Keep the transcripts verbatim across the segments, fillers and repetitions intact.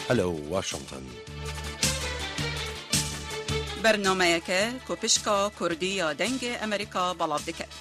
هەلو واشنگتن بەرنامەیەکە کۆپشکا کوردی یا دەنگی ئەمریکا بەڵاو دەکات.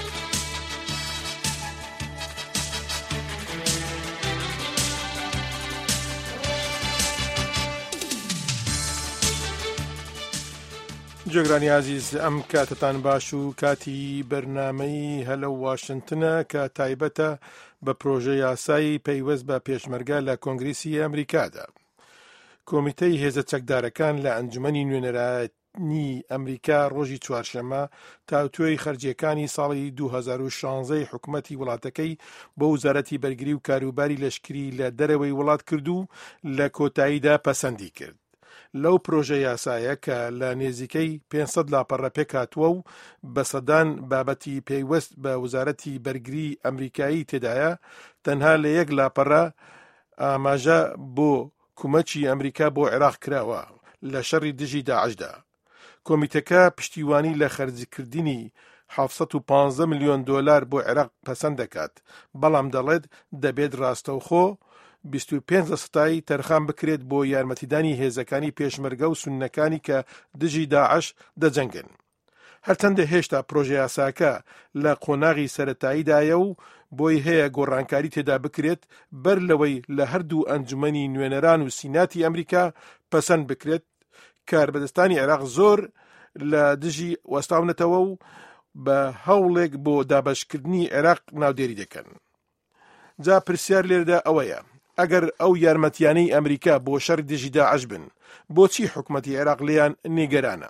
جێگرانی عزیز ئەم کاتتان باش و کاتی بەرنامەی هەلە واشنگتنە کە تایبەتە بە پرۆژە یاسایی پەیوەست بە پێشمەرگە لە کۆنگریسی ئەمریکادا. کۆمیتەی هێزە چەکدارەکان لە ئەنجومەنی نوێنەرانی ئەمریکا ڕۆژی چوارشەممە تاوتوێی خەرجیەکانی ساڵی دوو هەزار و شانزە حکوومەتی وڵاتەکەی بۆ وزارەتی بەرگری و کاروباری لەشکری لە دەرەوەی وڵات کرد و لە کۆتاییدا پەسەندی کرد. لەو پرۆژە یاسایە کە لە نێزیکەی پێنجسەد لاپەڕە پێکاتووە و بەسەدان بابەتی پێیوەست بە وزارەتی بەرگری ئەمریکایی تێدایە، تەنها لە یەک لاپەڕە ئاماژە بۆ کومەچی ئەمریکا بۆ عێراق کراوە لە شەڕی دژی داعشدا. کۆمیتەکە پشتیوانی لە خەرجکردنی حەوت و پانزە ملیۆن دۆلار بۆ عێراق پەسەند دەکات، بەڵام دەڵێت دەبێت ڕاستەوخۆ بیست و پێنج سەتای تەرخان بکرێت بۆ یارمەتیدانی هێزەکانی پێشمەرگە و سوننەکانی کە دژی داعش دەجەنگن. هەرچەندە هێشتا پرۆژە یاساکە لە قۆناغی سەرەتاییدایە و بۆی هەیە گۆڕانکاری تێدا بکرێت بەر لەوەی لە هەردوو ئەنجومەنی نوێنەران و سیناتی ئەمریکا پەسەند بکرێت. کاربەدەستانی عێراق زۆر لە دژی وەستاونەتەوە و بە هەوڵێک بۆ دابەشکردنی عێراق ناودێری دەکەن. جا پرسیار لێرەدا ئەوەیە، ئەگەر ئەو یارمەتیانەی ئەمریکا بۆ شەڕی دژی داعش بن، بۆچی حکوومەتی عێراق لیان نیگەرانە؟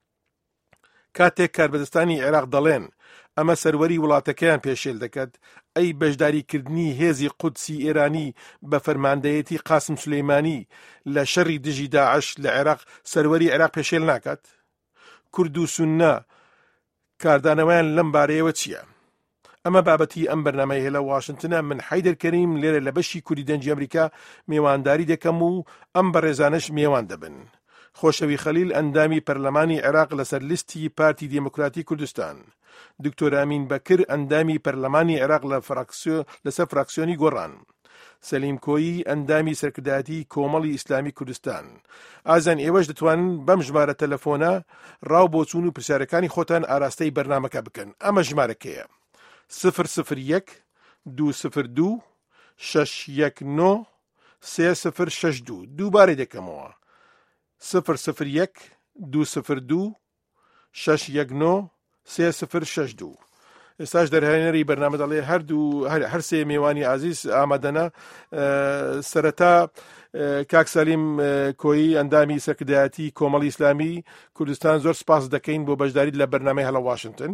کاتێک کاربەدەستانی عێراق دەڵێن ئەمە سەروەری وڵاتەکەیان پێشێل دەکات، ئەی بەشداریکردنی هێزی قودسی ئێرانی بە فەرماندەیەتی قاسم سولەیمانی لە شەڕی دژی داعش لە عێراق سەروەری عێراق پێشێل ناکات؟ کورد و سوننە کاردانەوەیان لەم بارەیەوە چییە؟ ئەمە بابەتی ئەم بەرنامەی هێلە واشنگتنە. من حەیدەر کەریم لێرە لە بەشی کوردی دەنگی ئەمریکا میوانداری دەکەم و ئەم بەڕێزانش میوان دەبن. خۆشەوی خەلیل ئەندامی پەرلەمانی عێراق لەسەر لیستی پارتی دیموکراتی کوردستان، دکتۆر ئامین بەکر ئەندامی پەرلەمانی عێراق لەسەر فراکسیۆنی گۆڕان، سەلیم کۆیی ئەندامی سەرکردایەتی کۆمەڵی ئیسلامی کوردستان. ئازان ئێوەش دەتوانن بەم ژمارە تەلەفۆنە ڕاو بۆچوون و پرسیارەکانی خۆتان ئاراستەی بەرنامەکە بکەن. ئەمە ژمارەکەیە سفر سفر یەک دوو سفر دوو شەش یەک نۆ سێ سفر شەش دوو. دووبارەی دەکەمەوە سفر سفر یەک دوو سفر دوو شەش یەک نۆ سێ سفر شەش دوو. ئێستاش دەرهێنەری بەرنامە دەڵێ هەردوو هەر سێ میوانی عزیز ئامادەنە. سەرەتا کاک سەلیم کۆیی ئەندامی سەرکردایەتی کۆمەڵی ئیسلامی کوردستان زۆر سپاس دەکەین بۆ بەشداریت لە بەرنامەی هەلە واشنگتن.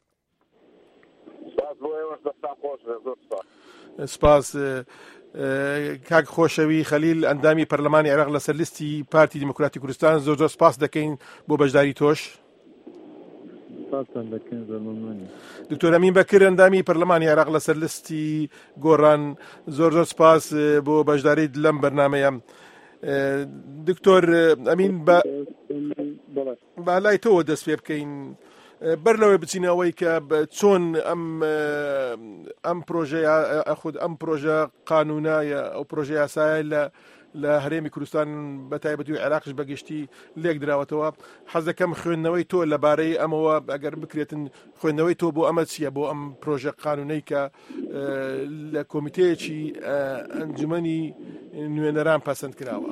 سپاس. کاک خۆشەوی خەلیل ئەندامی پەرلەمانی عێراق لەسەر لیستی پارتی دیموکراتی کوردستان زۆر زۆر سپاس دەکەین بۆ بەشداری تۆش. دکتۆر ئەمین بەکر ئەندامی پەرلەمانی عێراق لەسەر لیستی گۆڕان زۆر زۆر سپاس بۆ بەشداریت لەم بەرنامەیە. دکتۆر ئەمین بالای تۆ دەست پێ بکەین بەر لەوەی بچینەوەی کە چۆن ئەم ئەم پرۆژە خود ئەم پرۆژە قانونایە ئەو پرۆژە یاسایە لە لە هەرێمی کوردستان بەتایبەتی و عێراقش بەگشتی لێک دراوەتەوە. حەز دەکەم خوێندنەوەی تۆ لەبارەی ئەمەوە ئەگەر بکرێتن خوێندنەوەی تۆ بۆ ئەمە چییە، بۆ ئەم پرۆژە قانونەی کە لە کۆمیتەیەکی ئەنجومەنی نوێنەران پەسەند کراوە.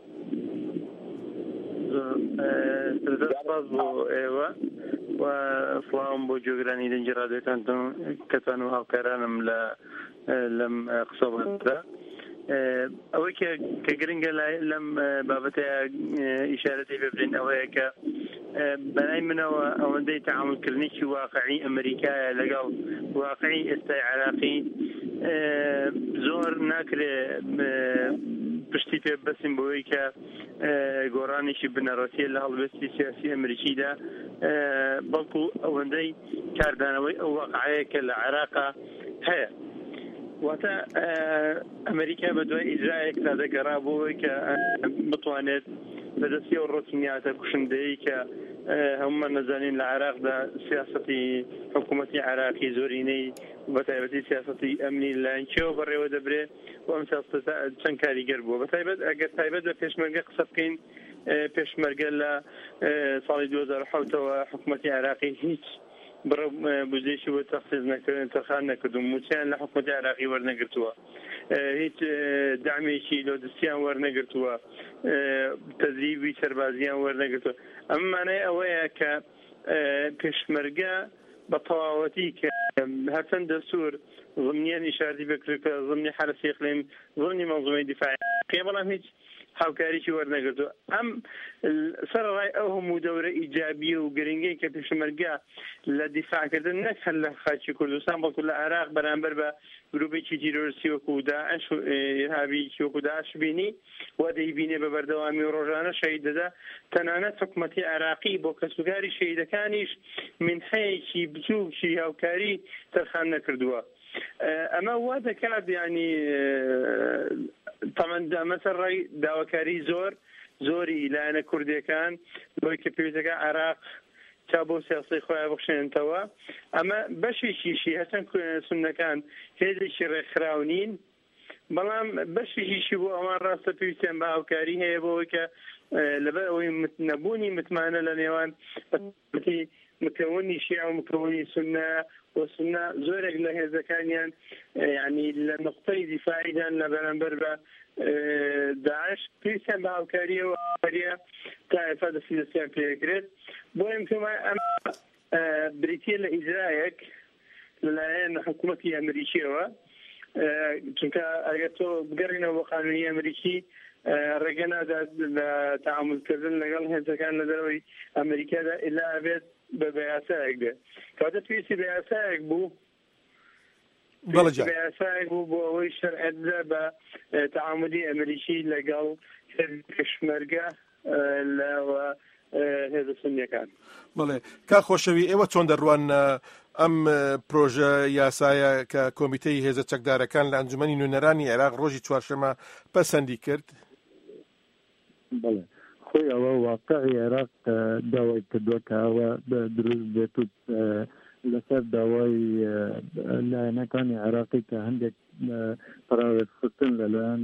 سپاس بۆ ئێوە و سڵام بۆ جۆگرانی دەنگی ڕادیۆکان کەسان و هاوکارانم لە لەم قسەباندا. ئەوەی کە گرنگە لەم بابەتەیە ئیشارەتی پێ بدەین ئەوەیە کە بەلای منەوە ئەوەندەی تەعاملکردنێکی واقعی ئەمریکایە لەگەڵ واقعی ئێستای عێراقی زۆر ناکرێت پشتی پێ بەسیم بۆی کە گۆڕانێکی بنەڕەتیە لە هەڵوێستی سیاسی ئەمریکیدا، بەڵکو ئەوەندەی کاردانەوەی ئەو واقعەیە کە لە عێراقا هەیە. واتە ئەمریکا بە دوای ئیجرایەک دەگەڕا بۆەوەی کە بتوانێت بەدەستی ئەو ڕۆتینیاتە کوشندەیە کە هەمومان نەزانین لە عێراقدا سیاسەتی حکوومەتی عێراقی زۆرینەی بەتایبەتی سیاسەتی ئەمنی لایەنچەوە بەڕێوە دەبرێت و ئەم سیاسەتە چەند کاریگەر بووە بەتایبەت ئەگەر تایبەت بە پێشمەرگە قسە بکەین پێشمەرگە لە ساڵی دوو هەزار و حەوتەوە حکوومەتی عێراقی هیچ بڕە بودجەیەکی بۆ تەخصیص نەکردن تەرخان نەکردو موچیان لە حکوومەتی عێراقی وەرنەگرتووە هیچ دامێکی لۆجستیان وەرنەگرتووە تەدریبی سەربازیان وەرنەگرتووە ئەم مانای ئەوەیە کە پێشمەرگە بە تەواوەتی کە هەرچەند دەستور ضمنیان ئیشارەتی بکرد کە ضمنی حرسی اقلیم ضمنی منظومەی دیفاعی بەڵام هیچ هاوکاریی وەرنەگرتووە ئەم سەرڕای ئەو هەموو دەورە ئیجابی و گرنگەی کە پێشمەرگە لە دیفاعکردن نەک هەر لە خاچی کوردستان بەڵکو لە عێراق بەرامبەر بە گروپێکی تیرۆریستی وەکو داعش و ئێرهابیی وەکو داعش بینی وا دەیبینێ بە بەردەوامی و ڕۆژانە شەهید دەدا تەنانەت حکوومەتی عێراقی بۆ کەسوکاری شەهیدەکانیش منحەیەکی بچووکی هاوکاری تەرخان نەکردووە ئەمە وا دەکات یعنی تەمەندا مەسەڕای داواکاری زۆر زۆری لایەنە کوردیەکان بۆی کە پێویستەکە عێراق تا بۆ سیاسی خۆیان بخشێنتەوە ئەمە بەشێکیشی هەچەند سوننەکان هێزێکی ڕێکخراو نین بەڵام بەشێکیشی بۆ ئەوان ڕاستە پێویستیان بە هاوکاری هەیە بۆەوەی کە لەبەر ئەوەی نەبوونی متمانە لە نێوان مکەونی شیعە و مکەونی سونە وسنە زۆرێک لە هێزەکانیان یعنی لە نقطەی دیفاعیدان لە بەرامبەر بە داعش پێویستیان بە هاوکاریەوە هاوکاریە تا ئێستا دەستی دەستیان پێکرێت بۆ ئەمکەوای ئەم بریتیە لە ئیجرایەک لەلایەن حکوومەتی ئەمریکیەوە چونکە ئەگەر تۆ بگەڕینەوە بۆ قانونی ئەمریکی ڕێگە نادات لە تەعاملکردن لەگەڵ هێزەکان لە دەرەوەی ئەمریکادا ئیلا ئەبێت بە بەیاسایەک بێت کاتە پێویستی بەیاسایەک بوو بەیاسایەک بوو بۆ ئەوەی شەرعەتدا بە تەعاملی ئەمریکی لەگەڵ پێشمەرگە لەوە هێزە سونیەکان. بەڵێ کا خۆشەوی ئێوە چۆن دەڕوان ئەم پرۆژە یاسایە کە کۆمیتەی هێزە چەکدارەکان لە ئەنجومەنی نوێنەرانی عێراق ڕۆژی چوارشەمە پەسەندی کرد؟ بەڵێ خۆی ئەوە واقعی عێراق داوای کردووە کە ئەوە دروست بێت و لەسەر داوای لایەنەکانی عێراقی کە هەندێک پراوێزخستن لەلایەن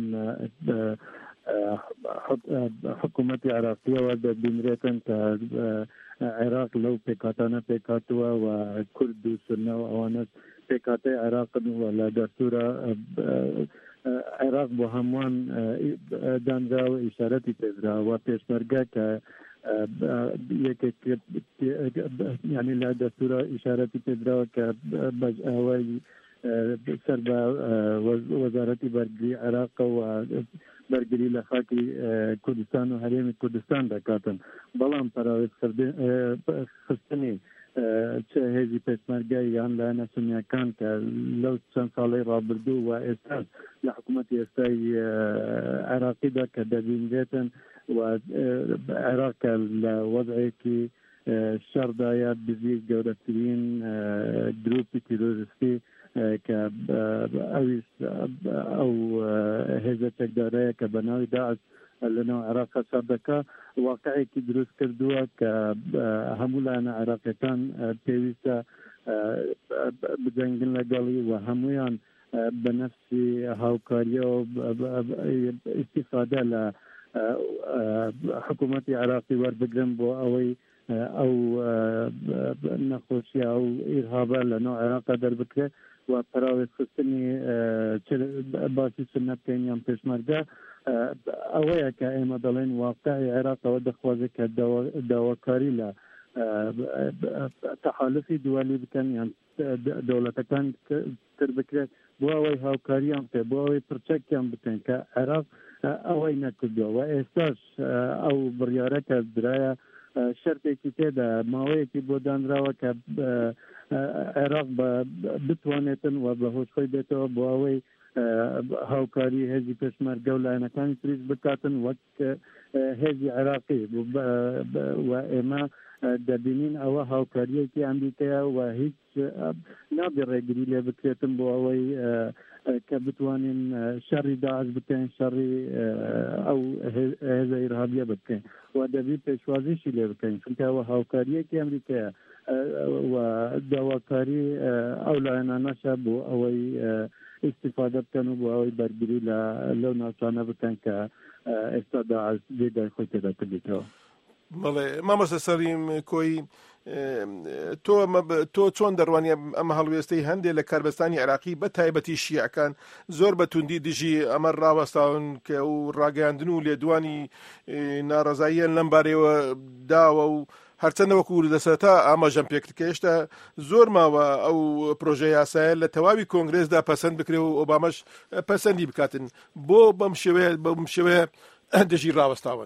حکوومەتی عێراقیەوە دەبینرێتن کە عێراق لەو پێکاتانە پێکاتووە و کورد و سونە و ئەوانە پێکاتەی عێراقن و لە دەستورە عێراق بۆ هەمووان دانراوە ئیشارەتی پێدراوە پێشمەرگە کە یەکێک یعنی لە دەستورە ئیشارەتی پێدراوە کە بەجئاوای سەر بە وەزارەتی بەرگری عێراق و بەرگری لە خاکی کوردستان و هەرێمی کوردستان دەکاتن بەڵام پەراوێزخستنی چه هێزی پێشمەرگای یان لایەنە سونیەکان کە لەو چەند ساڵەی ڕابردوو و ئێستا لە حکوومەتی ئێستای عێراقیدا کە دەبینرێتن و عێراق لە وەضعێکی شەڕدایە بزی گەورەترین گروپی تیرۆریستی کە ئەویش ئەو هێزە چەکدارەیە کە بەناوی داعش لەناو عێراق حساب دەکا واقعێکی دروست کردووە کە هەموو لایەنە عێراقیەکان پێویستە بجەنگن لەگەڵی و هەمویان بە نەفسی هاوکاریەوە ئیستیفادە لە حکوومەتی عێراقی وەربگرن بۆ ئەوەی ئەو نەخۆشیە ئەو ئیرهابە لەناو عێراقا دەربکرێت و پەراوێزخستنی باسی سنە بکەین یان پێشمەرگە ئەوەیە کە ئێمە دەڵێن واقعی عێراقەوە دەخوازێت کە داواکاری لە تەحالفی دوالی بکەن یان دەوڵەتەکان تر بکرێت بۆ ئەوەی هاوکاریان پێ بۆ ئەوەی پرچەکیان بکەن کە عێراق ئەوەی نەکردووە و ئێستاش ئەو بڕیارە کە درایە شەرتێکی تێدا ماوەیەکی بۆ دانراوە کە عێراق بتوانێتن و بە هۆشخۆی بێتەوە بۆ ئەوەی هاوکاری هێزی پێشمەرگە و لایەنەکانی تریش بکاتن وەک هێزی عێراقی و ئێمە دەبینین ئەوە هاوکاریەکی ئەمریکایە و هیچ نابێ ڕێگری لێ بکرێتن بۆ ئەوەی کە بتوانین شەڕی داعش بکەین شەڕی ئەو هێزە ئیرهابیە بکەین و دەبی پێشوازیشی لێ بکەین چونکەوە هاوکاریەکی ئەمریکایە و داواکاری ئەو لایەنانەشە بۆ ئەوەی استفاده بکەن و بۆ ئەوەی بەرگری لە لەو ناوچانە بکەن کە ئێستا داعش جێگای خۆی تێدا کردێتەوە. بەڵێ مامۆستا سەلیم کۆی تۆ تۆ چۆن دەڕوانی ئەمە هەڵوێستەی هەندێک لە کاربەستانی عێراقی بە تایبەتی شیعەکان زۆر بە توندی دژی ئەمە ڕاوەستاون کە و ڕاگەاندن و لێدوانی ناڕەزاییان لەم بارەوە داوە و هەرچەندە وەکو دەسەتا ئاماژەم پێکرد هێشتا زۆر ماوە ئەو پرۆژە یاسایە لە تەواوی کۆنگرێسدا پەسەند بکرێ و ئۆبامەش پەسەندی بکاتن بۆ بەم شێوەیە بەم شێوەیە دژی ڕاوەستاون.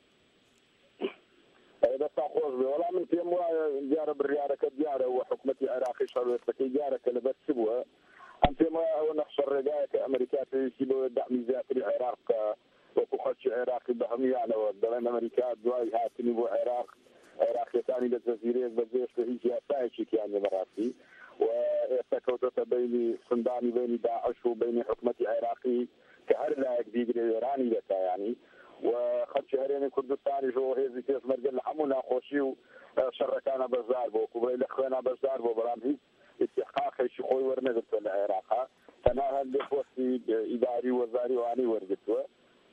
والله من پێم وایە دیارە بڕیارەکە دیارە و حکوومەتی عێراقی شەڕوێستەکەی دیارەکە لەبەر چ بووە ئەم پێم وایە ئەوە نەخشە ڕێگایەکە ئەمریکا پێویستی بۆ دەعمی زیاتری عێراق کە وەکو خەڵکی عێراقی بە هەمویانەوە دەڵێن ئەمریکا دوای هاتنی بۆ عێراق عێراقیەکانی لە جەزیرەیەک بەجێشتە هیچ یاسایەکییان لێ بەڕاستی و ئێستا کەوتۆتە بینی سندانی بینی داعش و بینی حکوومەتی عێراقی کە هەر لایەک دیگرێ وێرانی دەکایانی و خەڵکی هەرێمی کوردستانی ژۆ هێزی پێشمەرگە لە هەموو ناخۆشی و شەڕەکانە بەشدار بۆ کوبەی لە خوێنە بەشدار بۆ بەڵام هیچ استحقاقێکی خۆی وەرنەگرتووە لە عێراقا تەنها هەندێک پۆستی ئیداری وەزاری وانی وەرگرتووە.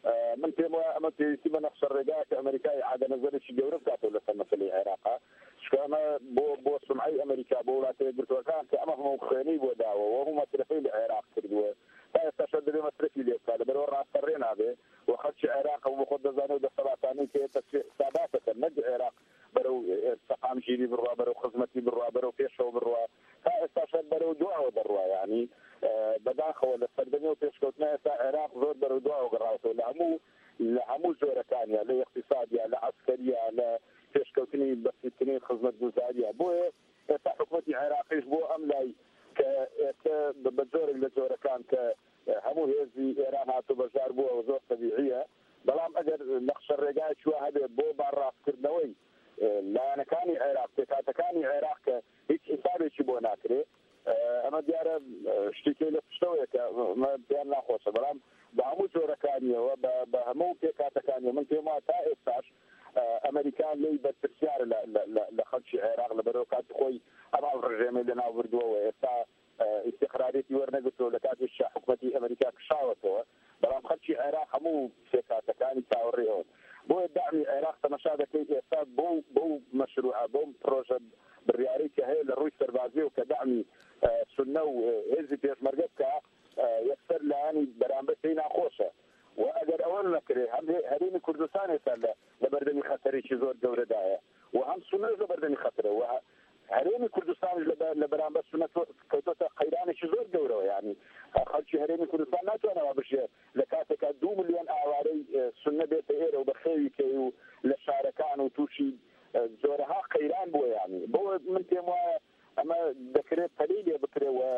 من پێم وایە ئەمە پێویستی بە نەخشە ڕێگایەکە ئەمریکای عادە نەزەرێکی گەورە بکاتەوە لەسەر مەسەلەی عێراقا چکە ئەمە بۆ بۆ سمعەی ئەمریکا بۆ وڵاتە یەکگرتووەکان کە ئەمە هەموو خوێنەی بۆ داوە و هەموو مەسرفەی لە عێراق کردووە تا ئێستاشە دەبێ مەسرفی لێ بکات لەبەرەوە ڕاستەڕێ نابێ و خەڵکی عێراق بۆ خۆت دەزانێت و دەسەڵاتانەی کە ساداتەکەن نەک عێراق بەرەو سەقامگیری بڕوا بەرەو خزمەتی بڕوا بەرەو پێشەوە بڕوا تا ئێستاشە بەرەو دواوە دەڕوا یعنی بەداخەوە لە سەردەمی و پێشکەوتنە ئێستا عێراق زۆر بەرەو دواوە گەڕاوەتەوە لە هەموو لە هەموو زۆرەکانیە لە اقتصادیە لە عسکەریە لە پێشکەوتنی بەسیتنی خزمەت گوزاریە بۆیە ئێستا حکوومەتی عێراقیش بۆ ئەم لای کە ئێستا بە جۆرێک لە جۆرەکان کە هەموو هێزی ئێران هاتوو بەشدار بووە و زۆر تەبیعیە بەڵام ئەگەر نەخشە ڕێگای چوە هەبێت بۆ باڕاستکردنەوەی لایەنەکانی عێراق پێکاتەکانی عێراق کە هیچ حسابێکی بۆ ناکرێت ئەمە دیارە شتێکی لە پشتەوەیە کە پێیان ناخۆشە بەڵام بە هەموو جۆرەکانیەوە بە هەموو پێکاتەکانیەوە من پێم وایە تا ئێستاش ئەمریکا لێی بەرپرسیارە لە خەڵکی عێراق لەبەرەوە کاتی خۆی ئەماڵ ڕژێمەی لەناوبردووەوە ئێستا استقرارێتی وەرنەگرتووە لە کاتێک حکوومەتی ئەمریکا کشاوەتەوە بەڵام خەڵکی عێراق هەموو پێکاتەکانی چاوەڕێەوە بۆیە داعمی عێراق تەماشا دەکەیت ئێستا بۆ بۆ مەشروع بۆ پرۆژە بڕیارەی کە هەیە لە ڕووی سەربازی و کە داعمی سونە و هێزی پێشمەرگە بکە یەکسەر لایەنی بەرامبەر پێی ناخۆشە و ئەگەر ئەوە نەکرێ هەم هەرێمی کوردستان ئێستا لە بەردەمی خەتەرێکی زۆر گەورەدایە و هەم سونەش لە بەردەمی خەتەرە و هەرێمی کوردستانش لە بەرامبەر سونە کەوتۆتە قەیرانێکی زۆر گەورەوە یعنی خەڵکی هەرێمی کوردستان ناتوانەوە بژێ لە کاتێکا دوو ملیۆن ئاوارەی سونە بێتە ئێرە و بە خێوی کەی و لە شارەکان و تووشی زۆرەها قەیران بووە یعنی بۆ من پێم وایە ئەمە دەکرێت پەلەی لێ بکرێەوە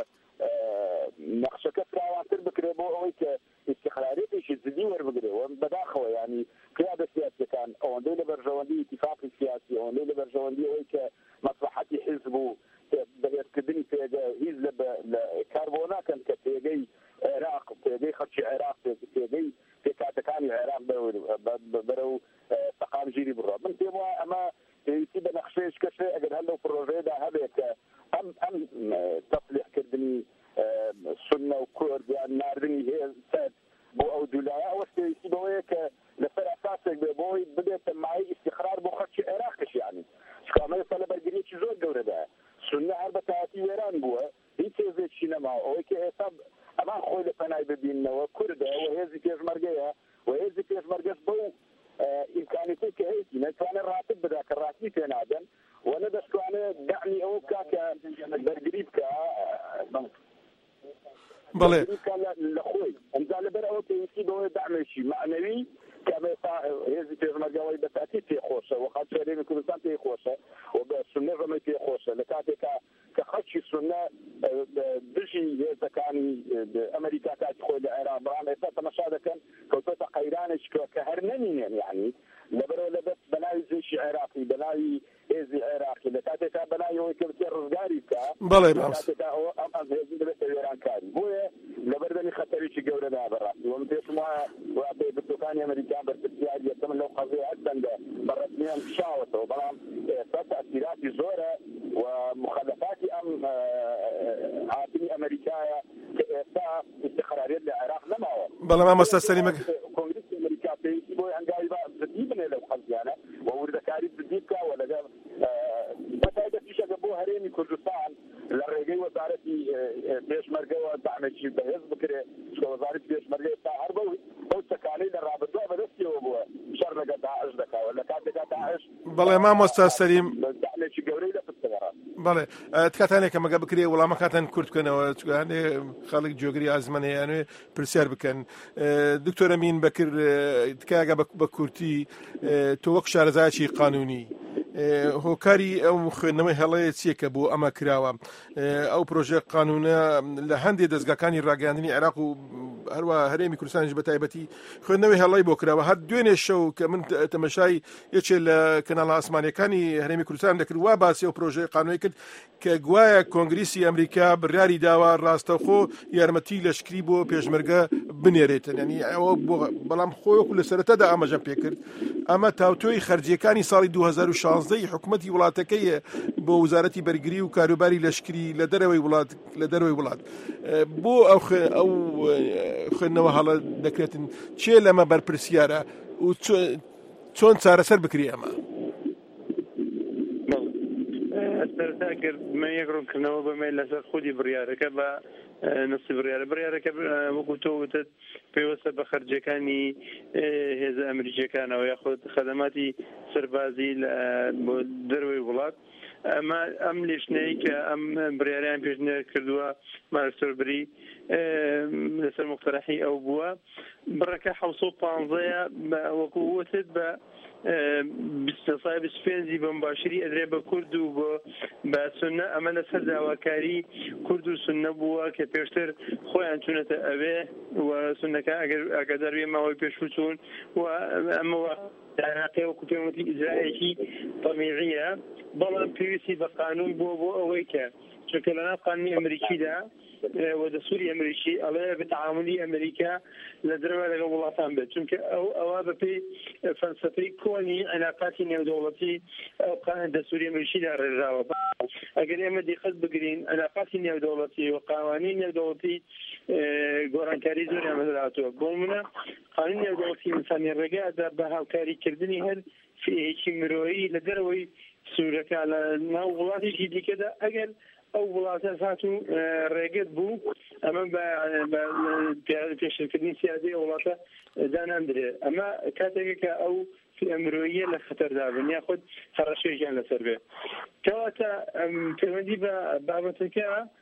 نەخشەکە فراوانتر بکرێ بۆ ئەوەی کە استقرارێتێکی زدی وەربگرێەوە بەداخەوە ینی قیادە سیاسیەکان ئەوەندەی لە بەرژەوەندی ئیتیفاقی سیاسی ئەوەندەی لە بەرژەوەندی ئەوەی کە مەسلحەتی حیزب و بەهێزکردنی پێگە هیچ لە کاربۆ ناکەن کە پێگەی عێراق پێگەی خەڵکی عێراق پێگەی پێکاتەکانی عێراق بەرەو سەقامگیری بڕۆ من پێم وایە ئەمە پێویستی بە نەخشەیەش کەشێ ئەگەر هەر لەو پرۆژەیەدا هەبێت کە ئەم ئەم تەفلیحکردنی سنە و کورد یان ناردنی هێزت بۆ ئەو دوولایە ئەوە پێویستی بەوەیە کە لەسەر ئەساسێک بێ بۆی بدێتە مای ئیستیقرار بۆ خەڵکی عێراقش یعنی چکامە ئێستا لە بەرگریەکی زۆر گەورەدایە سنە هەر بە تایەتی وێران بووە هیچ هێزێکی نەماوە ئەوەی کە ئێستا ئەمان خۆی لە پەنای ببیننەوە کوردە و هێزی پێشمەرگەیە و هێزی پێشمەرگەش بەو ئیمکانیەتی کە هەیەی نەتوانێت ڕاتب بدا کە ڕاستی پێ نادەن و نەدەستوانێت دەعمی ئەوە بکات کە بەرگری بکە بەڵێ لە خۆی ئەمجا لەبەر ئەوە پێویستی بەوەی دەعمێکی معنەوی کە هێزی پێشمەرگەوەی بەتاکید پێخۆشە و خەڵکی هەرێمی کوردستان پێخۆشە و بە سونە ڕەمەی پێخۆشە لە کاتێکا کە خەڵکی سونە دژی هێزەکانی ئەمریکا کاتی خۆی لە عێراق بەڵام ئێستا تەماشا دەکەن کەوتۆتە قەیرانێک کە هەر نەمینێن یعنی لەبەرەوە لەبەر بەناوی جێشی عێراقی بەناوی هێزی عێراقی لە کاتێکا بەناوی ئەوەی کە بچێ ڕزگاری بکە بەڵێ کاتێکا ئەو ئەم هێزی دەبێتە وێرانکاری بۆیە لەبەر اسمها بالدكان أمريكان بالتسياج يتم لو قضية أصلا بالرسمية مشاوته بلام تأثيرات زورة ومخلفات أم عاطمي أمريكاية استقرارية العراق لما هو بلام أما أستاذ سليم كونغرس أمريكا في يبغى عن جايبة جديدة لو خلصيانا وورد كاري جديدة ولا جاب بس هذا في شيء جابوه هريمي كردستان للرجال وزارة بيشمرجة ودعم شيء بهز بكرة وزارة بيشمرجة تعربوا أو تكالي للرابطة بدرسي وبوا شر لقى داعش ذكاء ولا كاتب داعش بله ما أستاذ سليم دعم شيء جوري لا تستغرب بله تكاتني كما قبل كريه ولا ما كاتن كرد كنا يعني خالق جوجري أزمنه يعني برسير بكن دكتور أمين بكر تكاجا بكرتي توقع شارزاتي قانوني هۆکاری ئەو خوێندنەوەی هەڵەیە چیەکە بۆ ئەمە کراوە ئەو پرۆژە قانونە لە هەندێک دەستگاکانی ڕاگەاندنی عێراق و هەروە هەرێمی کوردستانیش بە تایبەتی خوێندنەوەی هەڵەی بۆ کراوە هەر دوێنێ شەو کە من تەمەشای یەکێ لە کەناڵە ئاسمانیەکانی هەرێمی کوردستان دەکرد وا باسی ئەو پرۆژەی قانونی کرد کە گوایە کۆنگریسی ئەمریکا بڕیاری داوا ڕاستەوخۆ یارمەتی لەشکری بۆ پێشمەرگە بنێرێتن ینی ئەوە بەڵام خۆیەکو لە سەرەتادا ئاماژەم پێ کرد ئەمە تاوتۆی خەرجیەکانی ساڵی دوو هەزار و شانزدەی حکوومەتی وڵاتەکەیە بۆ وزارەتی بەرگری و کاروباری لەشکری لە دەرەوەی وڵات لە دەرەوەی وڵات بۆ ئەو ئەو خوێندنەوە هەڵە دەکرێتن چێ لەمە بەرپرسیارە و چۆن چارەسەر بکری ئەمە سەرەتا کرد من یەک ڕوونکردنەوە بەمێ لەسەر خودی بڕیارەکە بە نسی بڕیارە بڕیارەکە وەکو تۆ وتت پێوەستە بە خەرجەکانی هێزە ئەمریکیەکانەوە یاخود خەدەماتی سەربازی بۆ دەروەی وڵات ئەمە ئەم لیشنەی کە ئەم بڕیاریان پێشنە کردووە مارکسۆربری لەسەر مقتەرەحی ئەو بووە بڕەکە حەوت و پانزەیە وەکو وتت بە بیست پێنجی بەمباشری ئەدرێ بە کورد و بۆ بە سونە ئەمە لەسەر داواکاری کورد و سونە بووە کە پێشتر خۆیان چوونەتە ئەوێ و سونەکە ئەگەر ئاگادار بێ ماوەی پێشوچوون و ئەمەوە عێراقی وەکو پێوەتی ئیجرایەکی تەمیعیە بەڵام پێویستی بە قانون بووە بۆ ئەوەی کە چونکە لەناو قانونی ئەمریکیدا ودستوري أمريكي على بتعاملي أمريكا لدرجة لقى ولاطان بيت چونك أو أو ببي فلسفي كوني علاقات نيودولتي أو قانون دستوري أمريكي دار الرجال أجر يوم دي خد بقرين علاقات نيودولتي وقوانين نيودولتي جوران كاري زوري مثلاته قومنا قانون نيودولتي إنسان الرجاء ده بها كاري كردني هل في شيء مروي لدرجة سورة على نوولاتي جدي كده أجل أو ولايات هاتو رجعت بو أما ب بشركة سيادية ولايات دان أندري أما كاتجك أو في أمريكية لخطر دابن يأخذ هرشة جان لسربه كواتا في مدي بابتك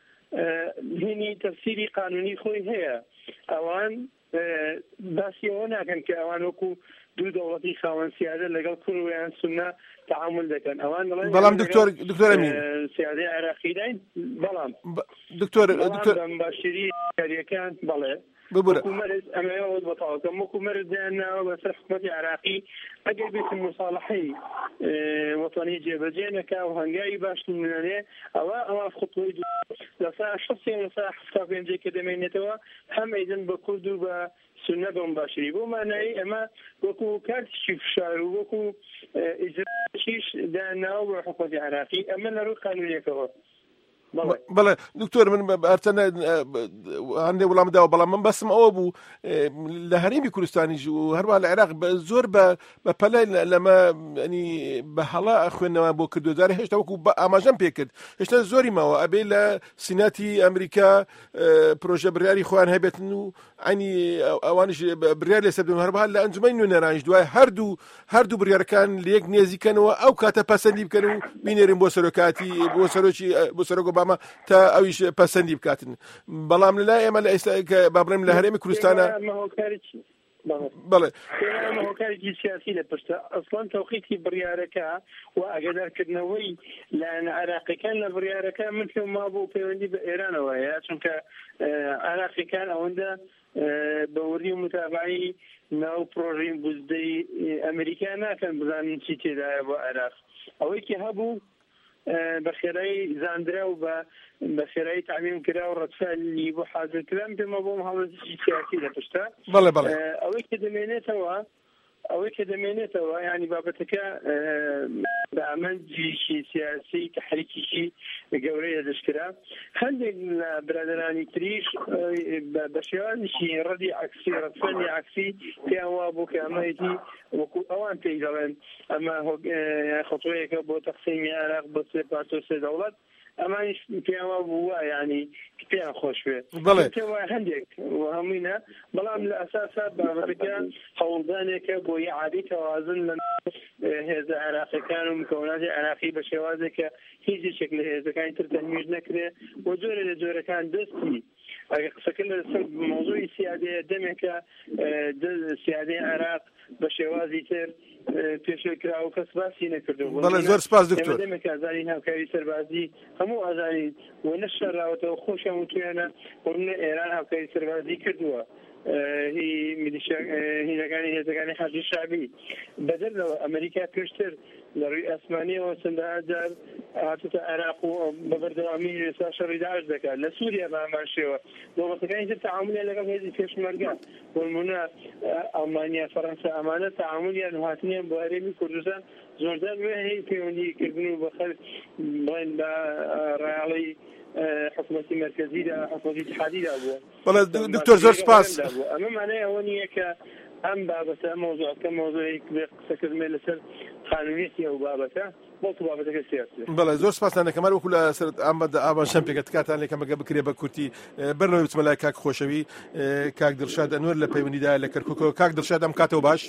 هني تفسيري قانوني خوي هي أوان بس يوانا كان كأوان وكو دو دولتي خوان سيادة لقل كرويان سنة تعامل ذكر أوان بلام دكتور دكتور أمين سيادة عراقيين بلام دكتور دكتور مباشري كان بلاه ببرة مكمرز أما يوض بطاقة مكمرز لأنه بس حكومة عراقي أجل بيت المصالحي وطني جبجينا كأو هنجاي باش مننا أو أو خطوة لصاع شخصيا لصاع حفتافين زي كده من يتوا هم إذن بكردو ب سنة مباشرة بما نعي أما وكو كارت شيف شعر وكو إجراء شيش لأنه وحكومة عراقي أما نروح قانونية كهو بەڵێ دکتۆر من ئەرچەنە هەندێ وەڵام داوە بەڵام من بەسم ئەوە بوو لە هەرێمی کوردستانیش و هەروە لە عێراق زۆر بە پەلای لەمە ینی بە هەڵا خوێندنەوە بۆ کردوزار هێشتا وەکو ئاماژەم پێ کرد هێشتا زۆری ماوە ئەبێ لە سیناتی ئەمریکا پرۆژە بڕیاری خۆیان هەبێتن و ئەنی ئەوانش بڕیار لێ سەردون هەروەها لە ئەنجومەی نوێنەرانیش دوای هەردوو هەردوو بڕیارەکان لە یەک نێزیکەنەوە ئەو کاتە پەسەندی بکەن و بینێرین بۆ سەرۆکاتی بۆ سەرۆکی بۆ سەرۆک ئۆباما تا ئەویش پەسەندی بکاتن بەڵام لەلای ئێمە لە ئێستا کە با بڵێم لە هەرێمی کوردستانە بەڵێ هۆکارێکی سیاسی لە پشتە ئەسڵان تەوقیتی بڕیارەکە و ئاگادارکردنەوەی لایەن عێراقیەکان لە بڕیارەکە من پێم مابوو پەیوەندی بە ئێرانەوەیە چونکە عێراقیەکان ئەوەندە بەوردی و متابعی ناو پرۆژەی بوزدەی ئەمریکا ناکەن بزانن چی تێدایە بۆ عێراق ئەوەی کە هەبوو بەخێرایی زاندرا و بە بەخێرایی تعمیم کرا و ڕەتفعلی بۆ حاضرکردن پێمە بۆ هەڵەتی سیاسی لە پشتە ئەوەی کە دەمێنێتەوە ئەوەی کە دەمێنێتەوە ینی بابەتەکە بە ئەمەنجیشی سیاسی تحریکیشی گەورەیە دەستکرا هەندێک لە برادرانی تریش بە شێوازیشی ڕەدی عکسی ڕەتفەلی عکسی پێیان وا بوو کە ئەمەیەتی وەکو ئەوان پێی دەڵێن ئەمە خۆتۆیەکە بۆ تەقسیمی عێراق بۆ سێ پارتۆ سێ دەوڵەت ئەمانیش پێیان وا بوو ینی پێیان خۆش بێ هەندێک هەمووینە بەڵام لە ئەساسا بابەتەکە هەوڵدانێکە بۆ یەعادی تەوازن لە هێزە عێراقیەکان و مکەوناتی عێراقی بە شێوازێکە هیچ یەکێک لە هێزەکانی تر تەنویژ نەکرێ بۆ جۆرە لە جۆرەکان دەستی ئەگە قسەکە لەسەر مۆزوعی سیادەیە دەمێکە سیادەی عێراق بە شێوازی تر پێشەوەی کرا و کەس باسی نەکردو. بەڵێ زۆر سپاس دکتۆر. دەمێک ئازاری هاوکاری سەربازی هەموو ئازاری و نەشەڕاوەتەوە خۆشیان وتوێنە وڕنە ئێران هاوکاری سەربازی کردووە هی میلیشیا هینەکانی هێزەکانی حەزی شعبی بەدەرەوە ئەمریکا پێشتر لە ڕووی ئاسمانیەوە چەندەها جار هاتوتە عێراق و بە بەردەوامی ئێستا شەڕی داعش دەکات لە سووریا بە هەمان شێوە دەوڵەتەکانی تر تەعاملیان لەگەڵ هێزی پێشمەرگە بۆ نمونە ئەڵمانیا فەڕەنسا ئەمانە تەعاملیان و هاتنیان بۆ هەرێمی کوردستان زۆردار وێ هەیە پەیوەندیکردن و بە خەڵک بڵێن بە ڕێاڵی حکومەتی مرکزیدا حکومەتی اتحادیدا بووە. بەڵێ دکتۆر زۆر سپاس. ئەمە مانای ئەوە نییە کە ئەم بابەتە مۆزوعەکە مۆزوعێک قسەکردمێ لەسەر قانونیەتی ئەو بابەتە بۆکو بابەتەکە سیاسی. بەڵێ زۆر سپاسان دەکەم وەکو لە سەر ئەمەد ئاوان شەمپێکە تکاتان لێکەمەگە بکرێ بە کورتی بەرنەوەی بچمە لای کاک خۆشەوی کاک دڵشاد ئەنوەر لە پەیوەندیدا لە کەرکووکەوە. کاک دڵشاد ئەم کاتەوە باش؟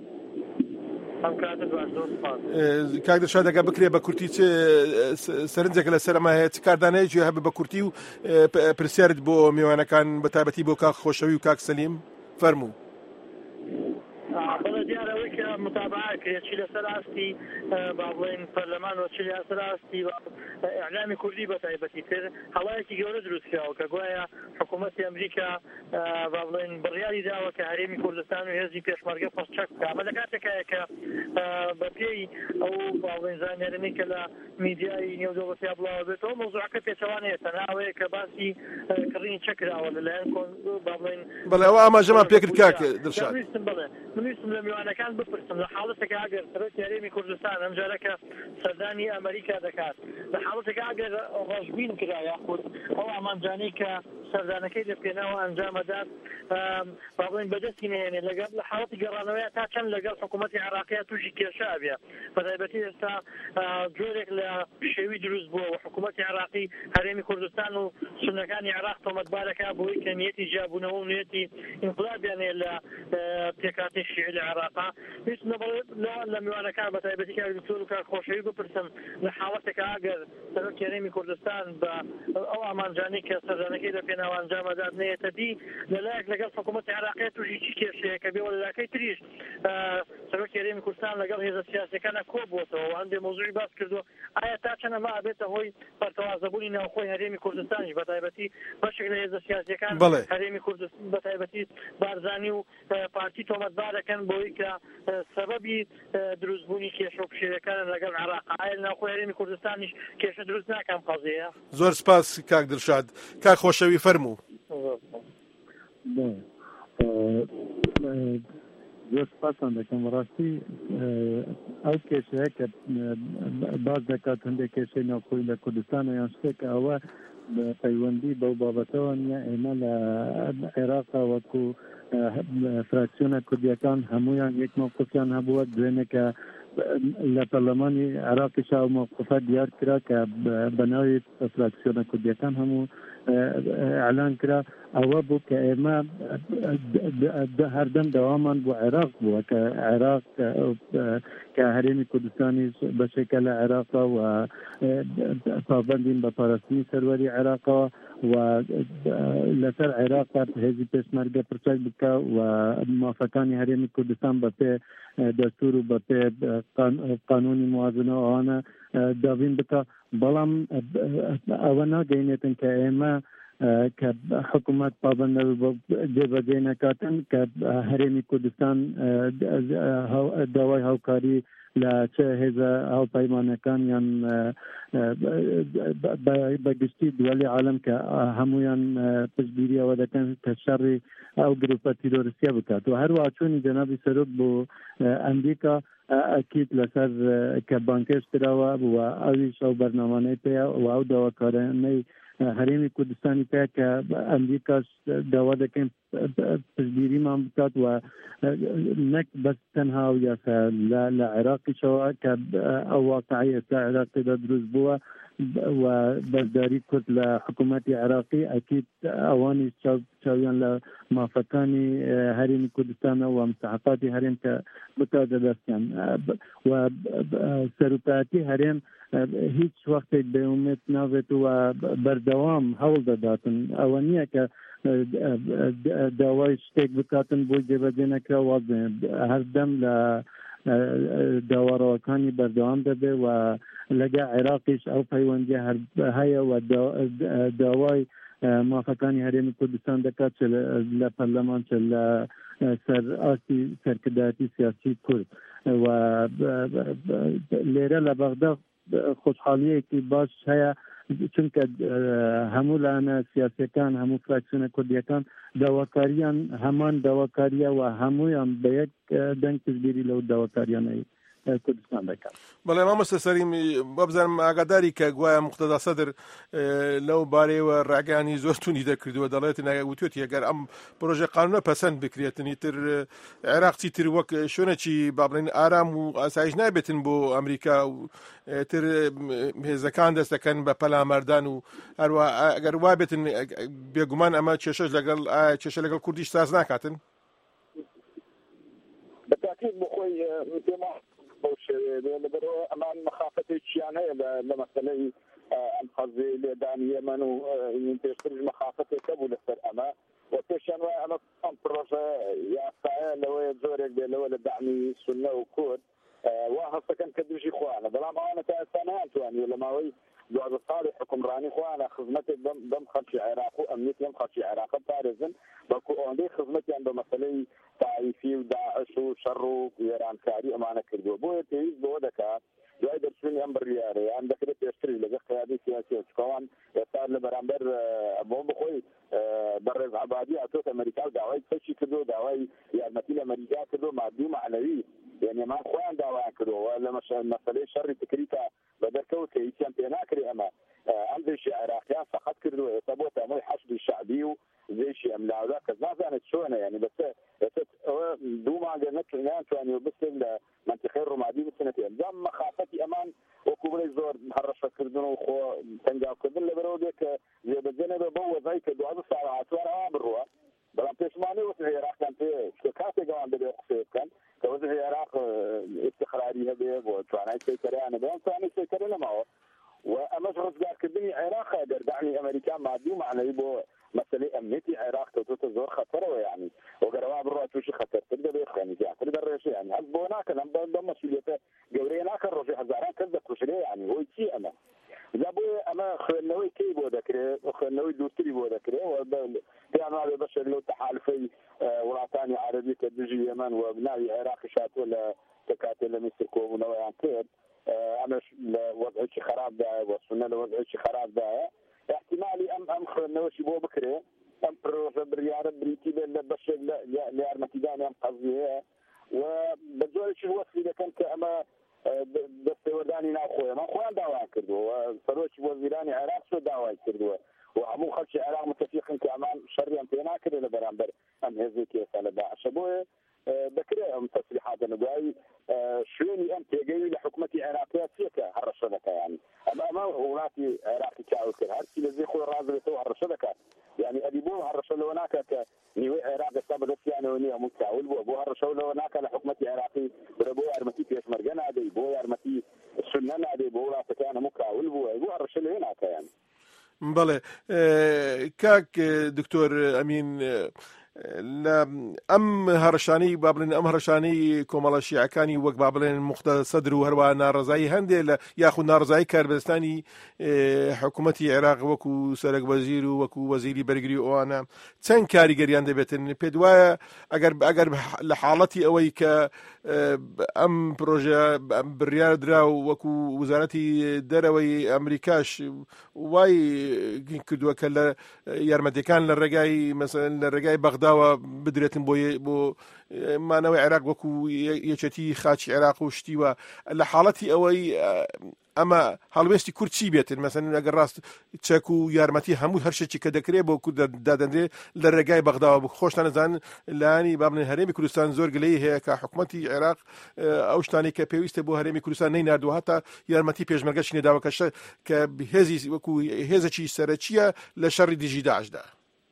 کاک دڵشاد ئەگە بکرێ بە کورتی سەرنجێکە لەسەر ئەمە هەیە چ کاردانەیەکی هەبێ بە کورتی و پرسیارت بۆ میوانەکان بەتایبەتی بۆ کاک خۆشەوی و کاک سەلیم فەرموو. بەڵێ دیارەوەی کە متابعەکە چی لەسەر ئاستی با بڵێن پەرلەمان و چی لەسەر ئاستی ئیعلامی کوردی بەتایبەتی تر هەڵایەکی گەورە دروستکراوە کە گوایە حکوومەتی ئەمریکا با بڵێن بڕیاری داوە کە هەرێمی کوردستان و هێزی پێشمەرگە پەسچەک بکات. ئەمە لە کاتێکایە کە بە پێی ئەو با بڵێن زانیاریی کە لە میدیای نێودەوڵەتیا بڵاوە بێتەوە مۆزوعەکە پێچەوانەیە تەناوەیە کە باسی کڕینی چەکراوە لەلایەن با بڵێن بەڵێ ئەوە ئاماژەمان پێکرد کاک دڵشاد. منویستم لە میوانەکان بپرسم لە حاڵەتێکە ئەگەر سەرۆکی هەرێمی کوردستان ئەم جارەکە سەردانی ئەمریکا دەکات لە حاڵەتێکە ئەگەر ڕۆژبین کرا یاخود ئەو ئامانجانەی کە سەردانەکەی لە پێناوە ئەنجامەدات با بڵێن بەدەستی نهێنێت لەگەڵ لە حاڵەتی گەڕانەوەیە تا چەند لەگەڵ حکوومەتی عێراقیە تووشی کێشە ئەبێ بەتایبەتی ئێستا جۆرێک لە شێوی دروست بووە و حکوومەتی عێراقی هەرێمی کوردستان و سونەکانی عێراق تۆمەتبارەکە بۆی کە نیەتی جیابوونەوە و نیەتی ئینقلابیانێ لە پێکاتی شیعی لە عێراقا ویستمە لە میوانەکان بەتایبەتی کاری دکتۆر و کار خۆشەوی بپرسم لە حاڵەتێکە ئەگەر سەرۆکی هەرێمی کوردستان بە ئەو ئامانجانەی کە سەردانەکەی لە پێناوە ئەنجامەدات نێتە دی لەلایەک لەگەڵ حکوومەتی عێراقیە تووشی چی کێشەیە کە بێوە لەلاکەی تریش سەرۆکی هەرێمی کوردستان لەگەڵ هێزە سیاسیەکانە کۆبووەتەوە و هەندێک مۆزوعی باس کردووە ئایا تا چەند ئەمە ئەبێتە هۆی بەرتەوازەبوونی ناوخۆی هەرێمی کوردستانیش بەتایبەتی بەشێک لە هێزە سیاسیەکان هەرێمی کوردستان بەتایبەتی بارزانی و پارتی تۆمەتبارەکەن بۆی کە سەبەبی دروستبوونی کێشە و پشیلەکانن لەگەڵ عێراق ئایا ناوخۆی هەرێمی کوردستانیش کێشە دروست ناکەم قەزەیە. زۆر سپاس کاک دڵشاد. کاک خۆشەوی فەرموو. زۆر سپاسان دەکەم ڕاستی ئەو کێشەیە کە باز دەکات هەندێک کێشەی ناوخۆی لە کوردستانە یان شتێک ئەوە پەیوەندی بەو بابەتەوە نیە ئێمە لە عێراقا وەکو فراکسیۆنە کوردیەکان هەمویان یەک موقفیان هەبووە دوێنێکە لە پەرلەمانی عێراقیشا و موقفە دیار کرا کە بەناوی فراکسیۆنە کوردیەکان هەموو ئەعلان کرا ئەوە بوو کە ئێمە هەردەم دەوامان بۆ عێراق بووە کە عێراق کە هەرێمی کوردستانی بەشێکە لە عێراقا و پابەندین بە پاراستنی سەروەری عێراقەوە و لەسەر عێراق هێزی پێشمەرگە پرچەک بکە و مافەکانی هەرێمی کوردستان بە پێ دەستور و بە پێ قانونی موازنەوە ئەوانە دابین بکە. بەڵام ئەوە ناگەینێتن کە ئێمە كحكومات پابند جبهه نکاتن که هرمی کردستان داوای هاوکاری لچه هزا هاو پیمانکان یان بگشتی دولی عالم که همویان پشگیری و دکن که شر او گروپ تیروریستی بکات و هر واچون جنابی سروک بو امریکا اكيد لسر كبانكيش تراوا واويش او برنامج تاع واو دواكارني هرمي كردستاني تاع كامريكا دوا دكن تجبيري ما بتات و نك بس تنها ويا لا لا عراقي شو ك او واقعيه عراقي دروز بوا وبرداري كرد لحكومة عراقي أكيد أواني شاويان لموافقاني هرم كردستان ومستحقات هرم كبتادرسيان وسروباتي هرم هیچ وقت به امید نوید و بردوام حول دادن اوانیه که دوای شتک بکاتن بود جبهه نکره واضح هر دم ل داوراکانی بردوام داده و لگه عراقیش او پیوندی هر هیا و داوای موافقانی هرم کردستان دکات چه لپرلمان چه سر آسی سرکرداتی سیاسی کرد و لیره لبغداد خوشحالیه که باش هیا چونکه همو لانه سیاسی کان همو فراکسیون کردی کان دواکاریان همان دواکاریا و همویان به یک دنگ تجبیری لو دواکاریان کردستان دکان. بله ما مستسریم بابزارم آگاداری که گویا مقتدا صدر لو باری و رعگانی زورتونی دکرد و دلایت نگوتیوتی اگر ام پروژه قانون پسند بکریتنی تر عراق تی تر وک شونه چی بابلین آرام و آسایش نایبتن بو امریکا و تر هزکان دست کن به پلا مردان و هر اگر وابتن بیگمان اما چشش لگل چش لگل کردیش ساز نکاتن. بالتأكيد بخوي مثل ما بوش لبرو أمان مخافة الشيانة لمثلا الخزي لدان يمن وينتشر مخافة كبو لسر أما وتشان أنا أمبروش يا ساعة لو زورك لو لدعمي سنة وكود وهذا كان كدرجي خوانا بلا ما أنا تأسانات يعني لما هو بعد الصالح حكم راني خوانا خدمتي دم دم خدش عراق وأمنيتي دم خدش عراق بارزن بكو عندي خدمتي عند مثلا طائفي وداعش وشر وإيران كاري أمانة كردو بوي تيز بودكا جاي درسوني أمبر رياري عندك كده تشتري لقى قيادي سياسي كمان يصار لبرامبر أبو بخوي برز عبادي أتوت أمريكا دعوي تشي كدو دعوي يعني مثل أمريكا كدو معدي معنوي يعني ما خوان دعوي كدو ولا مش مسألة شر تكريكا بدركو تيسيان تناكري أما عندي شيء عراقيان فقط كردو يصابوه تأموي حشد الشعبي زي شيء أملا وذاك ما زانت شونه يعني بس دوما عندنا كلنا يعني بس منطقة الرمادي بسنتين دام مخافتي أمان وكوبلي زور هرش كردون وخو تنجاو كردون لبرودك زي بدنا ببوه زي كدو هذا الساعات وأنا بروا بلام تسمعني وسه العراق كان في كاسة جوان بدي أقصد كان كوسه العراق استقراري هذا وتوانا يسكر أنا بيان توانا يسكر لما هو وأمس رزقار كدني عراق قدر دعني أمريكا معدي معنا يبو مسألة أمنيتي عراق توتو زور خطر يعني وقروا برا توشي خطر تقدر يخاني يعني تقدر رشي يعني هذبونا كلام بدم مسؤوليته جورينا كروشي هزاران كذا كروشي يعني هو شيء أنا جابوا أما خلناوي كي بودكره وخلناوي دوستري بودكره وكان هذا بشر لو تحالفي ولاتاني عربي كدجي يمن وبناء العراق شات ولا تكاتل مصر كومنا ويانكير أنا وضع شيء خراب ده وصلنا لوضع شيء خراب ده احتمالي أم أم خلناوي شيء بوبكره أم بروفة بريارة بريتي بل بشر لا لأرمتيدان أم قصدي وبجول شيء هو إذا كان كأما بس وداني ناخويا ما خوان دعوة كردوا فروش وزيراني عراق شو دعوة كردوا وعمو خلش عراق متفقين كأمان شريان تينا كده لبرامبر أم هزيك يسأل داعش أبوه بكره أم تصريحات نبوي شوني أم تيجي لحكومة عراقية سيكا هرشدك يعني أما أما ولاتي عراقي كاوكر هرسي لزي خوي الرازل يسوي هرشدك يعني أديبوه هرشل هناك كنيوي عراق السابق يعني ونيا مكاول بو هرشل هناك لحكومة عراقي بربو أرمتي كيس مرجنا أدي بو أرمتي السنن أدي بو لا تكان مكاول بو بو هرشل هناك يعني. بله کاک دکتور امین ئەم هەڕەشانەی با بڵێن ئەم هەڕەشانەی کۆمەڵە شیعەکانی وەک با بڵێن موختە سەدر و هەروە ناڕزایی هەندێک لە یاخود ناڕزایی کاربەستانی حکوومەتی عێراق وەکو سەرک وەزیر و وەکو وەزیری بەرگری ئەوانە چەند کاریگەریان دەبێتن پێ وایە ئەگەر ئەگەر لە حاڵەتی ئەوەی کە ئەم پرۆژە بڕیار درا و وەکو وزارەتی دەرەوەی ئەمریکاش وای کردووە کە لە یارمەتیەکان لە ڕێگای مەسەڵەن لە ڕێگای بەغداوە بدرێتن بۆ بۆ مانەوەی عێراق وەکو یەکێتی خاچی عێراق و شتیوە لە حاڵەتی ئەوەی ئەمە هەڵوێستی کورد چی بێتن مەسەڵەن ئەگەر ڕاست چەک و یارمەتی هەموو هەر شتێکی کە دەکرێت بۆ کورد دادەنرێت لە ڕێگای بەغداوە خۆشتان نەزانن لایانی با بڵێن هەرێمی کوردستان زۆر گلەی هەیە کە حکوومەتی عێراق ئەو شتانی کە پێویستە بۆ هەرێمی کوردستان نەیناردووە هەتا یارمەتی پێشمەرگەشی نێداوە کە هێزی وەکو هێزێکی سەرەکیە لە شەڕی دژی داعشدا.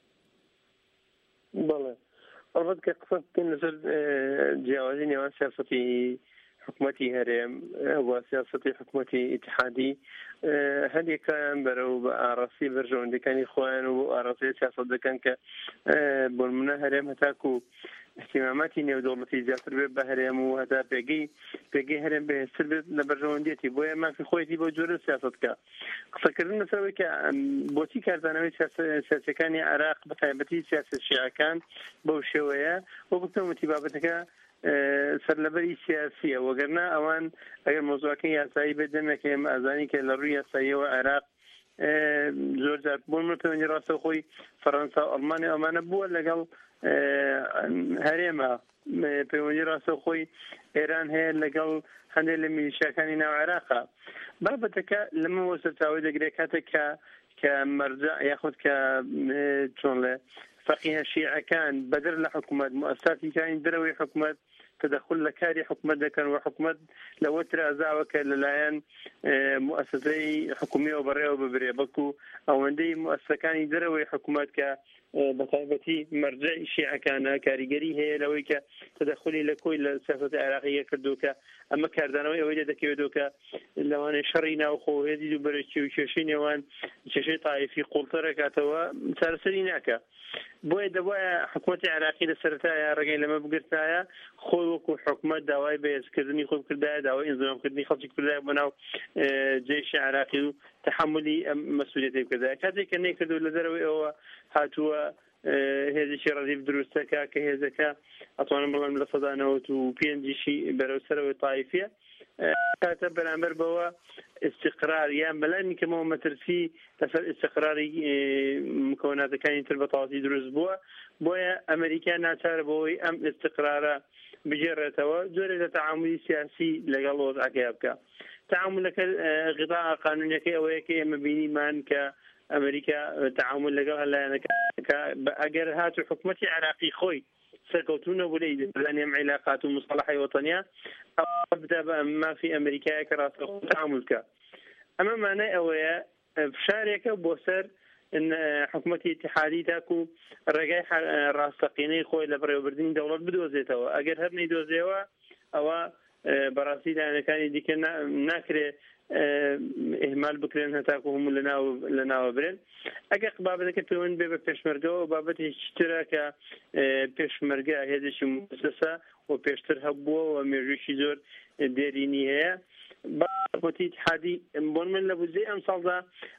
بەڵێ ئەڵبەت کە قسە بکەین لەسەر جیاوازی نێوان سیاسەتی حکوومەتی هەرێم و سیاسەتی حکوومەتی ئیتحادی هەندێکیان بەرەو بە ئاڕاستی بەرژەوەندەکانی خۆیان و بۆ ئاڕاستی سیاسەت دەکەن کە بۆ نمونە هەرێم هەتاکو احتیماماتی نێودەوڵەتی زیاتر بێت بە هەرێم و هەتا پێگەی پێگەی هەرێم بەهێزتر بێت لە بەرژەوەندێتی بۆیە مافی خۆیەتی بۆ جۆرە سیاسەت بکە. قسەکردن لەسەرەوەی کە بۆچی کاردانەوەی سیاسەکانی عێراق بە تایبەتی سیاسەت شیعەکان بەو شێوەیە بۆ گفتەوەتی بابەتەکە سەرلەبەری سیاسیە وەگەرنا ئەوان ئەگەر مۆزوعەکەی یاسایی بێت دەمێکێم ئازانی کە لە ڕووی یاساییەوە عێراق زۆر جار بۆ من پەیوەندی ڕاستە خۆی فەڕەنسا و ئەڵمانیا ئەمانە بووە لەگەڵ هەرێمە پەیوەندی ڕاستە خۆی ئێران هەیە لەگەڵ هەندێک لە میلیشیاکانی ناو عێراقا بابەتەکە لەمەوە سەرچاوی دەگرێت کاتێک کە کە مەرجە یاخود کە چۆن لێ فقیه شیعەکان بەدەر لە حکوومەت مؤسساتی کانی دەرەوەی حکوومەت تدخل لە کاری حکوومەت دەکەن و حکوومەت لەوە ترازاوە کە لەلایەن مؤسسەی حکوومیەوە بەڕێوە ببرێ بەڵکو ئەوەندەی مؤسسەکانی دەرەوەی حکوومەت کە بەتایبەتی مەرجەی شیعەکانە کاریگەری هەیە لەوەی کە تدخلی لە کۆی لە سیاسەتی عێراقیە کردو کە ئەمە کاردانەوەی ئەوەی دەکەوێتەوە کە لەوانەیە شەڕی ناوخۆ هێزی و بەرەکی و کێشەی نێوان کێشەی تایفی قوڵتە کاتەوە چارەسەری ناکە. بۆیە دەبایە حکوومەتی عێراقی لە سەرەتایە ڕێگەی لەمە بگرتایە خۆی وەکو حکوومەت داوای بەهێزکردنی خۆی کردایە داوای ئینزەمامکردنی خەڵکی کردایە بۆ ناو جێیشی عێراقی و تحملی مەسئولیەتی کردایە کاتێک کە نەیکردو لە دەرەوەی ئەوە هاتووە هێزێکی ڕەدیف دروستەکە کە هێزەکە ئەتوانم بڵێم لە سەدا نەوەت و پێنجیشی بەرەوسەرەوەی تایفیە کاتە بەرامبەر بەوە استقرار یان بەلای میکەمەوە مەترسی لەسەر استقراری مکۆناتەکانی تر بەتەواوی دروست بووە بۆیە ئەمریکا ناچارە بەوەی ئەم استقرارە بجێڕێتەوە جۆرێک لە تەعاملی سیاسی لەگەڵ وەزعەکەی بکە. تەعاملەکە غذا قانونیەکەی ئەوەیە کە ئێمە بینیمان کە ئەمریکا تەعامل لەگەڵ هەلایەنەکە ئەگەر هاتو حکوومەتی عێراقی خۆی سەرکەوتونە بۆ لەی دەزانێم عیلاقات و مصطلحی وەتەنیا ئەوە بدا بە مافی ئەمریکایە کە ڕاستەوخۆ تەعامل بکە. ئەمە مانای ئەوەیە فشارێکە بۆ سەر حکوومەتی اتحادی تاکو ڕێگای ڕاستەقینەی خۆی لە بەڕێوەبردننی دەوڵەت بدۆزێتەوە ئەگەر هەر نەیدۆزێەوە ئەوە بەڕاستی لایەنەکانی دیکە ناکرێت ئهمال بکرێن هەتاکو هەموو لە ناوە برێن. ئەگەر بابەتەکە پەیوەند بێ بە پێشمەرگەوە بابەتێکی ترە کە پێشمەرگە هێزێکی مؤسسە و پێشتر هەبووە و مێژوویەکی زۆر دێرینی هەیە بەڕاستی اتحادی بۆ من لە بودجەی ئەم ساڵدا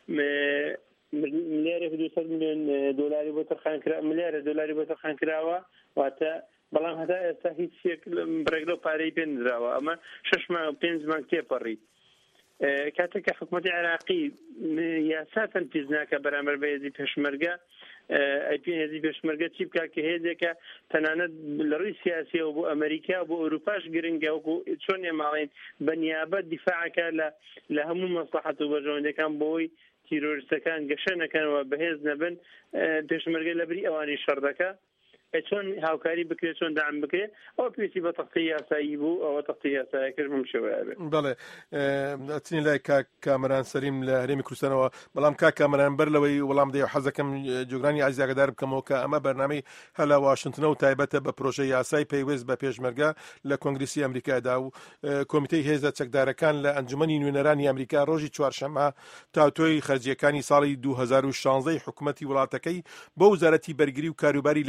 ملیارێک دووسەد میلیۆن دۆلاری بۆ تەرخان کرا ملیارە دۆلاری بۆ تەرخان کراوە واتە بەڵام هەتا ئێستا هیچ شتێک بڕێگە و پارەی پێ نراوە ئەمە شەش مانگ پێنج مانگ تێپەڕی. کاتێک کە حکوومەتی عێراقی یاسا تەنفیز ناکە بەرامبەر بە هێزی پێشمەرگە ئەیپی هێزی پێشمەرگە چی بکات کە هێزێکە تەنانەت لە ڕووی سیاسیەوە بۆ ئەمریکا بۆ ئەوروپاش گرنگە وەکو چۆن ێماڵین بەنیابەت دیفاعەکە لە هەموو مەسلحەت و بەرژەوەندەکان بۆی تیرۆریستەکان گەشە نەکەنەوە بەهێز نەبن پێشمەرگە لەبری ئەوانی شەڕ دەکە چۆن هاوکاری بکرێت چۆن دام بکرێت ئەو پێویستی بە تەختی یاسایی بوو ئەوە تەختی یاساییەکەش بەم شێوەیە بێت. بەڵێ ئەچنی لای کاک کامەران سەریم لە هەرێمی کوردستانەوە بەڵام کاک کامەران بەر لەوەی وەڵام دەیە حەزەکەم جۆگرانی ئازیاگەدار بکەمەوە کە ئەمە بەرنامەی هەلا واشنتنە و تایبەتە بە پرۆژەی یاسای پەیوەست بە پێشمەرگە لە کۆنگرسی ئەمریکادا و کۆمیتەی هێزە چەکدارەکان لە ئەنجومەنی نوێنەرانی ئەمریکا ڕۆژی چوارشەممە تاوتۆی خەرجیەکانی ساڵی دوو هەزار و شانزە حکوومەتی وڵاتەکەی بۆ وزارەتی بەرگری و کاروباری لەشکری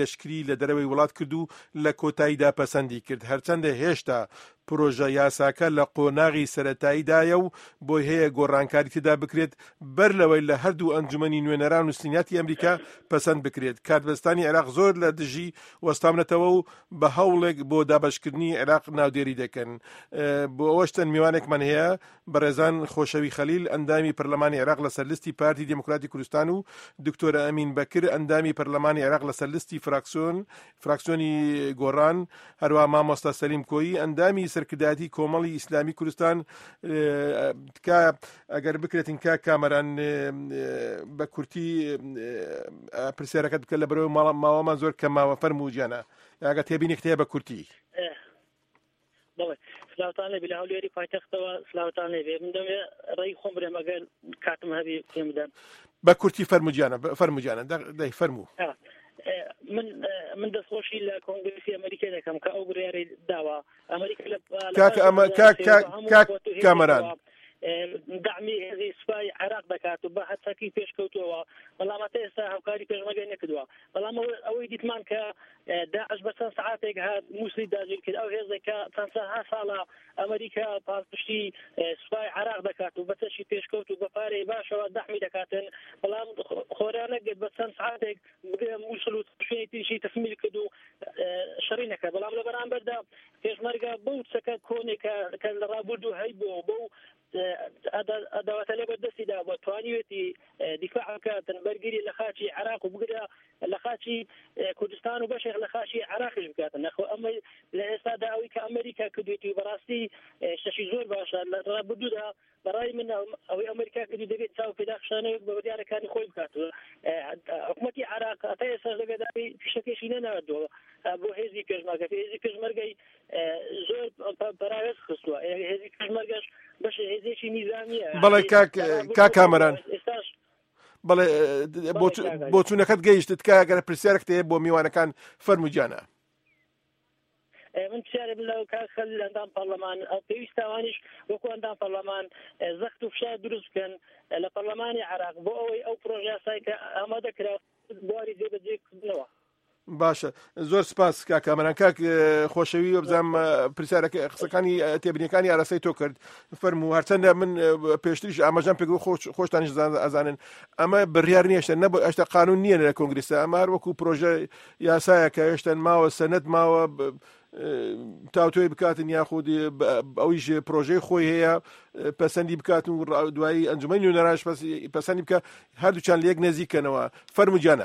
لە دەرەوەی وڵات کرد و لە کۆتاییدا پەسەندی کرد هەرچەندە هێشتا پرۆژە یاساکە لە قۆناغی سەرەتاییدایە و بۆی هەیە گۆڕانکاری تێدا بکرێت بەر لەوەی لە هەردوو ئەنجومەنی نوێنەران و سنیاتی ئەمریکا پەسەند بکرێت کارتبەستانی عێراق زۆر لە دژی وەستامنەتەوە و بە هەوڵێک بۆ دابەشکردنی عێراق ناودێری دەکەن بۆ ئەوەشتەن میوانێکمان هەیە بەڕێزان خۆشەوی خەلیل ئەندامی پەرلەمانی عێراق لەسەر لیستی پارتی دموکراتی کوردستان و دکتۆرە ئەمین بەکر ئەندامی پەرلەمانی عێراق لەسەر لیستی فراکسیۆن فراکسیۆنی گۆڕان هەروە مامۆستا سەلیم کۆیی ئەندامی سەرکردایەتی کۆمەڵی ئیسلامی کوردستان تکایە ئەگەر بکرێتین کا کامەران بە کورتی پرسیارەکەت بکە لە بەرەوەی ماوەمان زۆر کەماوە فەرموو گیانە ئەگەر تێبینی کتەیە بە کورتی بەڵێ سلااوتان لێ بە هەولێری پایتەختەوە سلااوتان لێ من دەمێ ڕێی خۆم برێم ئەگەر کاتم هەبی پێم بدەن بە کورتی فەرموو گیانە فەرموو گیانە دەی فەرموو من من دەستخۆشی لە کۆنگرسی ئەمریکا دەکەم کە ئەو بڕیاری داوە ئەمریکا کامەران دعمی هێزی سوپای عێراق دەکات و بە هەچەکی پێشکەوتووەوە بەڵام هەتا ئێستا هاوکاری پێشمەرگەی نەکردووە بەڵام ئەوەی دیتمان کە داعش بە چەند سەعاتێک هات مووسڵی داگیر کرد ئەو هێزێک کە چەند سەها ساڵە ئەمریکا پاڵپشتی سوپای عێراق دەکات و بە چەشی پێشکەوت و بە پارەی باشەوە دەحمی دەکاتن بەڵام خۆرانەگەت بە چەند سەعاتێک مووسڵ و شوێنی تریشی تەسمیل کرد و شەڕی نەکرد بەڵام لە بەرامبەردا پێشمەرگە بەو چەکە کۆنێکە کە لە ڕابردوو هەیبووە بەو ئەداواتە لێ بەردەستیدا بۆ توانیوێتی دیفاع بکاتن بەرگری لە خاچی عێراق و بگرە لە خاچی کوردستان و بەشێک لە خاچی عێراقیش بکاتن نەخۆ ئەمە لە ئێستادا ئەوەی کە ئەمریکا کردوێتی و بەڕاستی شەشی زۆر باشە لە ڕابردوودا بەڕای من ئەوەی ئەمریکا کردی دەبێت چاو پێداخشانەوەک بە دیارەکانی خۆی بکات حکوومەتی عێراق هەتا ئێستا لەگەدای پیشەکەشی نەناردووە بۆ هێزی پێشمەرگە هێزی پێشمەرگەی زۆر بەراوێز خستووە هێزی پێشمەرگەش بەش هێزێکی میزانیە بەڵێ کا کامەران بەڵێ بۆ چوونەکەت گەیشتت کە ئەگەر پرسیارێک هەیە بۆ میوانەکان فەرموو گیانە من پرسیارێ بڵاو کا خەل ئەندام پەرلەمان ئەو پێویستاوانیش وەکو ئەندام پەرلەمان زەخت و فشار دروست بکەن لە پەرلەمانی عێراق بۆ ئەوەی ئەو پرۆژە یاسایی کە ئامادەکرا بواری جێبەجێکردنەوە باشە زۆر سپاس کاک کامەران کاک خۆشەوی وەبزانم پرسیارەکە قسەکانی تێبینیەکانی ئاراسەی تۆ کرد فەرموو هەرچەندە من پێشتریش ئاماژەم پێ خۆشتانیش ئەزانن ئەمە بڕیار نیە هێشتا نەبوو هێشتا قانون نییە لە کۆنگرێسا ئەمە هەر وەکو پرۆژە یاسایە کە هێشتا ماوە سەنەد ماوە تاوتۆی بکاتن یاخود ئەویش پرۆژەی خۆی هەیە پەسەندی بکاتن و دوایی ئەنجومەنی نوێنەرانش پەسەندی بکە هەردووچان لە یەک نزیکەنەوە فەرموو گیانە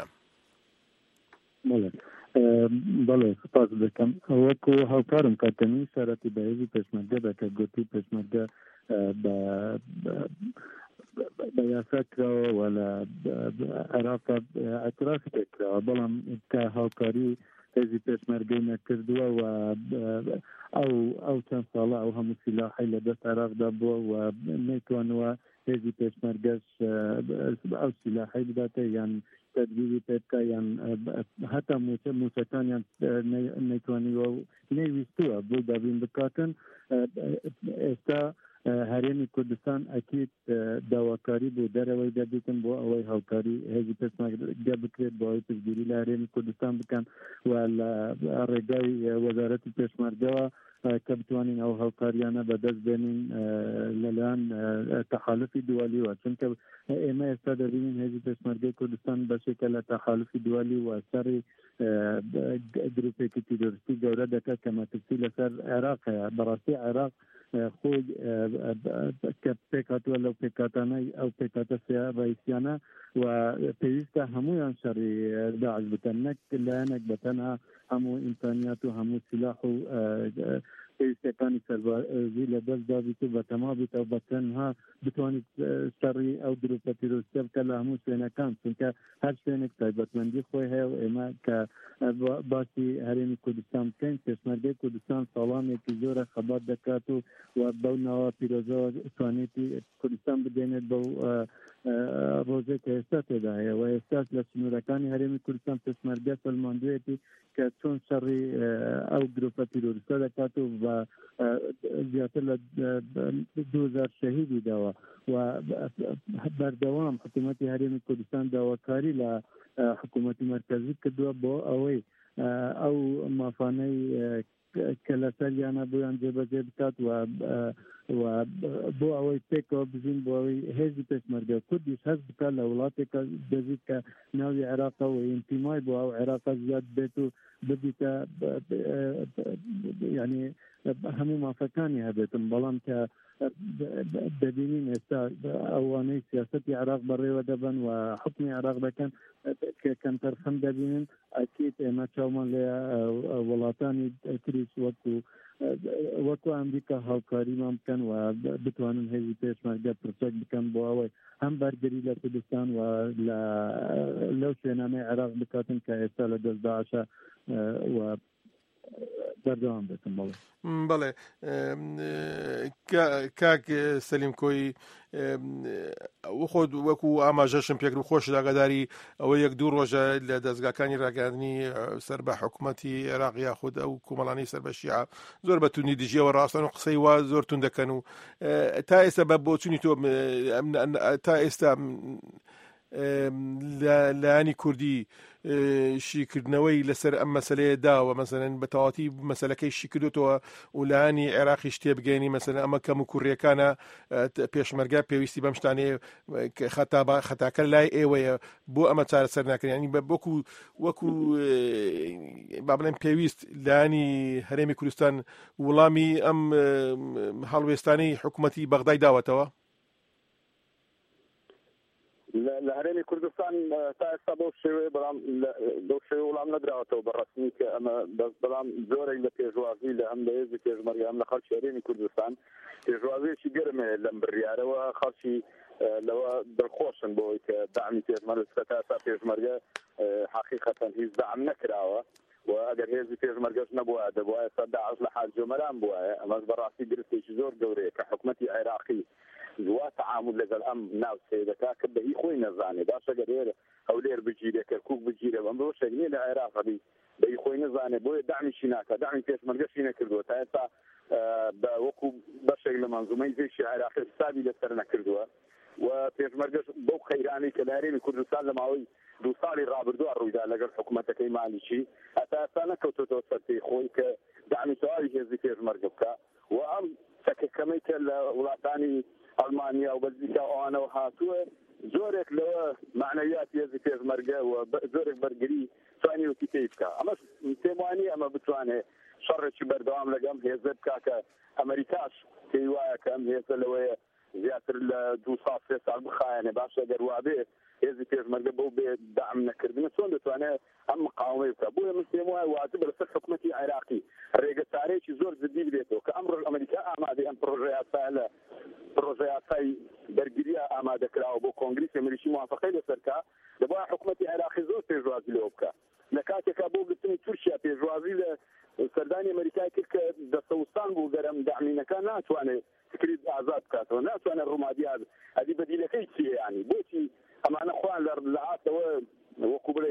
بەڵێ سپاس دەکەم وەکو هاوکارم کاتەمی سەرەتی بە هێزی پێشمەرگە دەکە گوتی پێشمەرگە بە یاسا کراوە و لە عێراقا ئەترافی تێکراوە بەڵام کە هاوکاری هێزی پێشمەرگەی نەکردووە و ئەو ئەو چەند ساڵە ئەو هەموو سیلاحی لە دەست عێراقدا بووە و نەیتوانوە هێزی پێشمەرگەش ئەو سیلاحی بداتە یان تدبیری پێ بکە یان هەتا موچەکانیان نەیتوانیوە و نەیویستووە بۆ دابین بکاتن ئێستا هەرێمی کوردستان ئەکید داواکاری بۆ دەرەوەی دەبێتن بۆ ئەوەی هاوکاری هێزی پێشمەرگە بکرێت بۆ ئەوەی پشتگیری لە هەرێمی کوردستان بکەن و لە ڕێگای وەزارەتی پێشمەرگەوە کە بتوانین ئەو هاوکاریانە بەدەست بێنین لەلایەن تەخالفی دوالیوە چونکە ئێمە ئێستا دەبینین هێزی پێشمەرگەی کوردستان بەشێکە لە تەخالفی دوالی و سەری گروپێکی تیرۆریستی گەورە دەکات کە مەترسی لەسەر عێراق هەیە بەڕاستی عێراق خۆی کە پێک هاتووە لەو پێکاتانەی ئەو پێکاتە ڕئیسیانە و پێویستە هەمویان شەڕی داعش بکەن نەک لایەنێک بەتەنها هەموو ئیمکانیات و هەموو سلاح و پێویستەکانی سەربازی لە دەست دابیت و بەتەما بیت و بەتەنها بتوانیت شەڕی ئەو گروپە تیرۆریستە بکە لە هەموو شوێنەکان چونکە هەر شوێنێک تایبەتمەندی خۆی هەیە و ئێمە کە باسی هەرێمی کوردستان بکەین پێشمەرگەی کوردستان ساڵامێکی زۆرە خەبات دەکات و و بەو ناوە پیرۆزەوە توانێتی کوردستان بدێنێت بەو ڕۆژێک کە ئێستا تێدا هەیە و ئێستاش لە سنوورەکانی هەرێمی کوردستان پێشمەرگە فەرماندوویەتی کە چۆن شەڕی ئەو گروپە تیرۆریستە دەکات و بە زیاتر لە دوو هەزار شەهیدی داوە و بەردەوام حکوومەتی هەرێمی کوردستان داواکاری لە حکوومەتی مرکزی کردووە بۆ ئەوەی ئەو مافانەی کە لەسەریانە بۆیان جێبەجێ بکات و بۆ ئەوەی پێکەوە بژین بۆ ئەوەی هێزی پێشمەرگە کوردیش هەست بکات لە وڵاتێکە دەزیت کە ناوی عێراقە و ئینتیمای بۆ ئەو عێراقە زیاد بێت و ببیتە ینی هەموو مافەکانی هەبێتم بەڵام کە دەبینین ئێستا ئەوانەی سیاسەتی عێراق بەڕێوە دەبن و حکمی عێراق دەکەن کەم تەرخەم دەبینن ئەکیت ئێمە چاومان لێ وڵاتانی تریش وەکو وەکو ئەمریکا هاوکاریمان بکەن و بتوانن هێزی پێشمەرگە پرچەک بکەن بۆ ئەوەی هەم بەرگری لە کوردستان و لەو شوێنانەی عێراق بکاتن کە ئێستا لە دەست داعشە و بەردەوام بێتن. بەڵێ بەڵێ کاک سەلیم کۆی خۆت وەکو ئاماژەشم پێکر و خۆش ئاگاداری ئەوە یەک دوو ڕۆژە لە دەستگاکانی ڕاگەاندنی سەر بە حکوومەتی عێراق یاخود ئەو کۆمەڵانەی سەر بە شیعە زۆر بە توندی دژیەوە ڕاستن و قسەی وا زۆر تون دەکەن و تا ئێستا بە بۆچوونی تۆ تا ئێستا لایانی کوردی شیکردنەوەی لەسەر ئەم مەسەلەیە داوە مەسەلەن بە تەواتی مەسەلەکەی شیکردوتەوە و لایانی عێراقی شتێ بگەینی مەسەلەن ئەمە کەم و کوڕیەکانە پێشمەرگە پێویستی بەم شتانێ خەتاکە لای ئێوەیە بۆ ئەمە چارەسەر ناکەن ینی وەکو وەکو با بڵێن پێویست لایانی هەرێمی کوردستان وەڵامی ئەم هەڵوێستانەی حکوومەتی بەغدای داوەتەوە. لە هەرێمی کوردستان تا ئێستا بەو شێوەیە بەڵام بەو شێوە وەڵام نەدراوەتەوە بەڕەسمی کە ئەمە بەڵام زۆرێک لە پێشوازی لە هەم لە هێزی پێشمەرگە هەم لە خەڵکی هەرێمی کوردستان پێشوازیەکی گەرمێ لەم بڕیارەوە خەڵکی لەوە دڵخۆشن بۆی کە داعمی پێشمەرگە تا ئێستا پێشمەرگە حەقیقەتەن هیچ داعم نەکراوە و ئەگەر هێزی پێشمەرگەش نەبووە دەبووە ئێستا داعش لە حاج جۆمەران بووە. ئەمەش بەڕاستی گرفتێکی زۆر گەورەیە کە حکوومەتی عێراقی زوا تعامل لەگەڵ ئەم ناو سێدەکە کە بەهی خۆی نەزانێ باش ئەگەر ئێرە هەولێر بگیرێ کەرکووک بگیرێ ئەم بۆ شەگنێ لە عێراقی بەهی خۆی نەزانێ بۆیە داعمیشی ناکە داعمی پێشمەرگەشی نەکردووە تا ئێستا بە وەکو بەشێک لە مەنزومەی زێشی عێراقی حسابی لەسەر نەکردووە و پێشمەرگەش بەو خەیرانەی کە لە هەرێمی کوردستان لە ماوەی دوو ساڵی ڕابردووە ڕوویدا لەگەڵ حکوومەتەکەی مالیکی هەتا ئێستا نەکەوتۆتەوە سەر پێی خۆی کە داعمی تەواوی هێزی پێشمەرگە بکە و ئەم چەکەکەمەی کە لە وڵاتانی ئەڵمانیا و بەلجیکا ئەوانەوە هاتووە زۆرێک لەوە معنەویاتی هێزی پێشمەرگە و زۆرێک بەرگری توانی وتی پێی بکە. ئەمەش پێم وانییە ئەمە بتوانێت شەڕێکی بەردەوام لەگەم هێزە بکا کە ئەمریکاش پێی وایە کە ئەم هێزە لەوەیە زیاتر لە دوو ساڵ سێ ساڵ بخایەنێ باشە گەر وابێ هێزی پێشمەرگە بەو بێ داعم نەکردنە چۆن دەتوانێت ئەم مقاومەی بکە. بۆیە من پێم وایە واجب لەسەر حکوومەتی عێراقی ڕێگەچارەیەکی زۆر جدی بدێتەوە کە ئەمڕۆ ئەمریکا ئامادەی ئەم پرۆژە یاسایە لە پرۆژە یاسای بەرگریە ئامادەکراوە بۆ کۆنگریسی ئەمریکی موافقەی لەسەرکە دەبا حکوومەتی عێراقی زۆر پێشوازی لەوە بکە لە کاتێکا بۆ گرتنی تورکیا پێشوازی لە سەردانی ئەمریکای کرد کە دەسەوستان بوو گەرم داعمینەکە ناتوانێت فکری ئازاد بکاتەوە ناتوانێت ڕوومادیاد ئەدی بەدیلەکەی چیە ینی بۆچی ئەمانە خۆیان لە هاتەوە وەکو بڵێ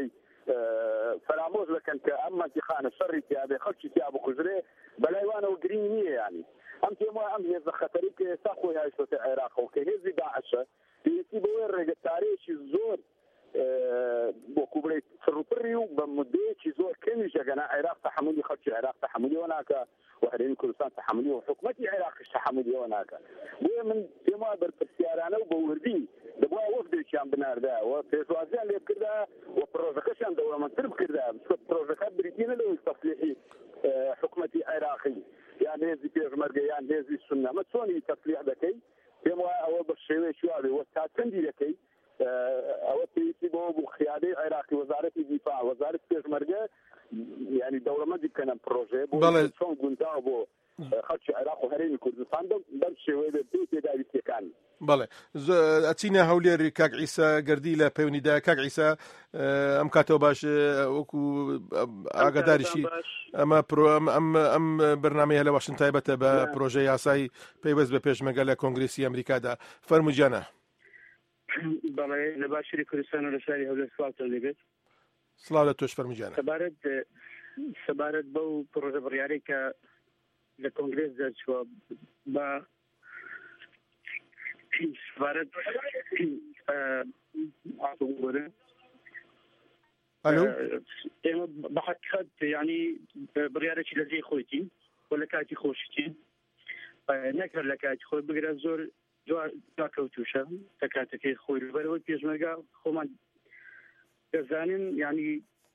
فرامۆز دەکەن کە ئەم مەنتیخانە شەڕی تیابێ خەڵکی تیا بکوژرێ بەلایوانەوە گرنگ نییە ینی ئەم پێم وایە ئەم هێزە خەتەری کە ئێستا خۆی هایشتۆتە عێراقەوە کە هێزی داعشە پێویستی بەوەی ڕێگەچارەیەکی زۆر بۆکو بڵێ فڕوپڕی و بە مدەیەکی زۆر کەمی ژەگەنا عێراق تەحملی خەڵکی عێراق تەحملیەوە ناکە و هەرێمی کوردستان تەحملی و حکوومەتی عێراقیش تەحملیەوە ناکە. بۆیە من پێم وایە بەرپرسیارانە و بە وردی دەبووە وەفدێکیان بناردایەوە پێشوازیان لێ بکردایە و پرۆژەکەشیان دەوڵەمەندتر بکردایە پرۆژەکە بریتینە لەوەی تەسلیحی حکوومەتی عێراقی یان هێزی پێشمەرگە یان هێزی سونە ئەمە چۆنی تەسلیح دەکەی پێم وایە ئەوە بە شێوەیەکی وابێ وە تا چەندی دەکەی ئەوە پێویستی بۆ بوو خیادەی عێراقی وەزارەتی دیفاع وەزارەت پێشمەرگە ینی دەوڵەمەندی بکەنە پرۆژەیە بۆ چۆن گونداوە بۆ خەڵکی عێراق و هەرێمی کوردستان بەم شێوەیە بێت تێداویستیەکانی. بەڵێ ئەچینە هەولێر کاک عیسا گەردی لە پەیوەندیدا. کاک عیسا ئەم کاتەوە باش وەکو ئاگاداریشی ئەمە ئەم بەرنامەیە لە واشنگتن تایبەتە بە پرۆژە یاسای پەیوەست بە پێشمەرگە لە کۆنگرێسی ئەمریکادا. فەرموویانە. بەڵێ لە باشووری کوردستان و لە شاری هەولێر سڵاوتان لێبێت. سڵاو لە تۆش فەرموویانە. سەبارەت سەبارەت بەو پرۆژە بڕیارەی کە لە کۆنگرێس دەرچووە بە سەبارەت ئاڵگۆرە ئێمە بە حقیقەت یعنی بڕیارێکی لە جێی خۆیتی و لە کاتی خۆشیتی نەکرد لە کاتی خۆی بگرە زۆر دواکەوتوشە تا کاتەکەی خۆی لەبەرەوەی پێشمەرگا خۆمان دەزانین یعنی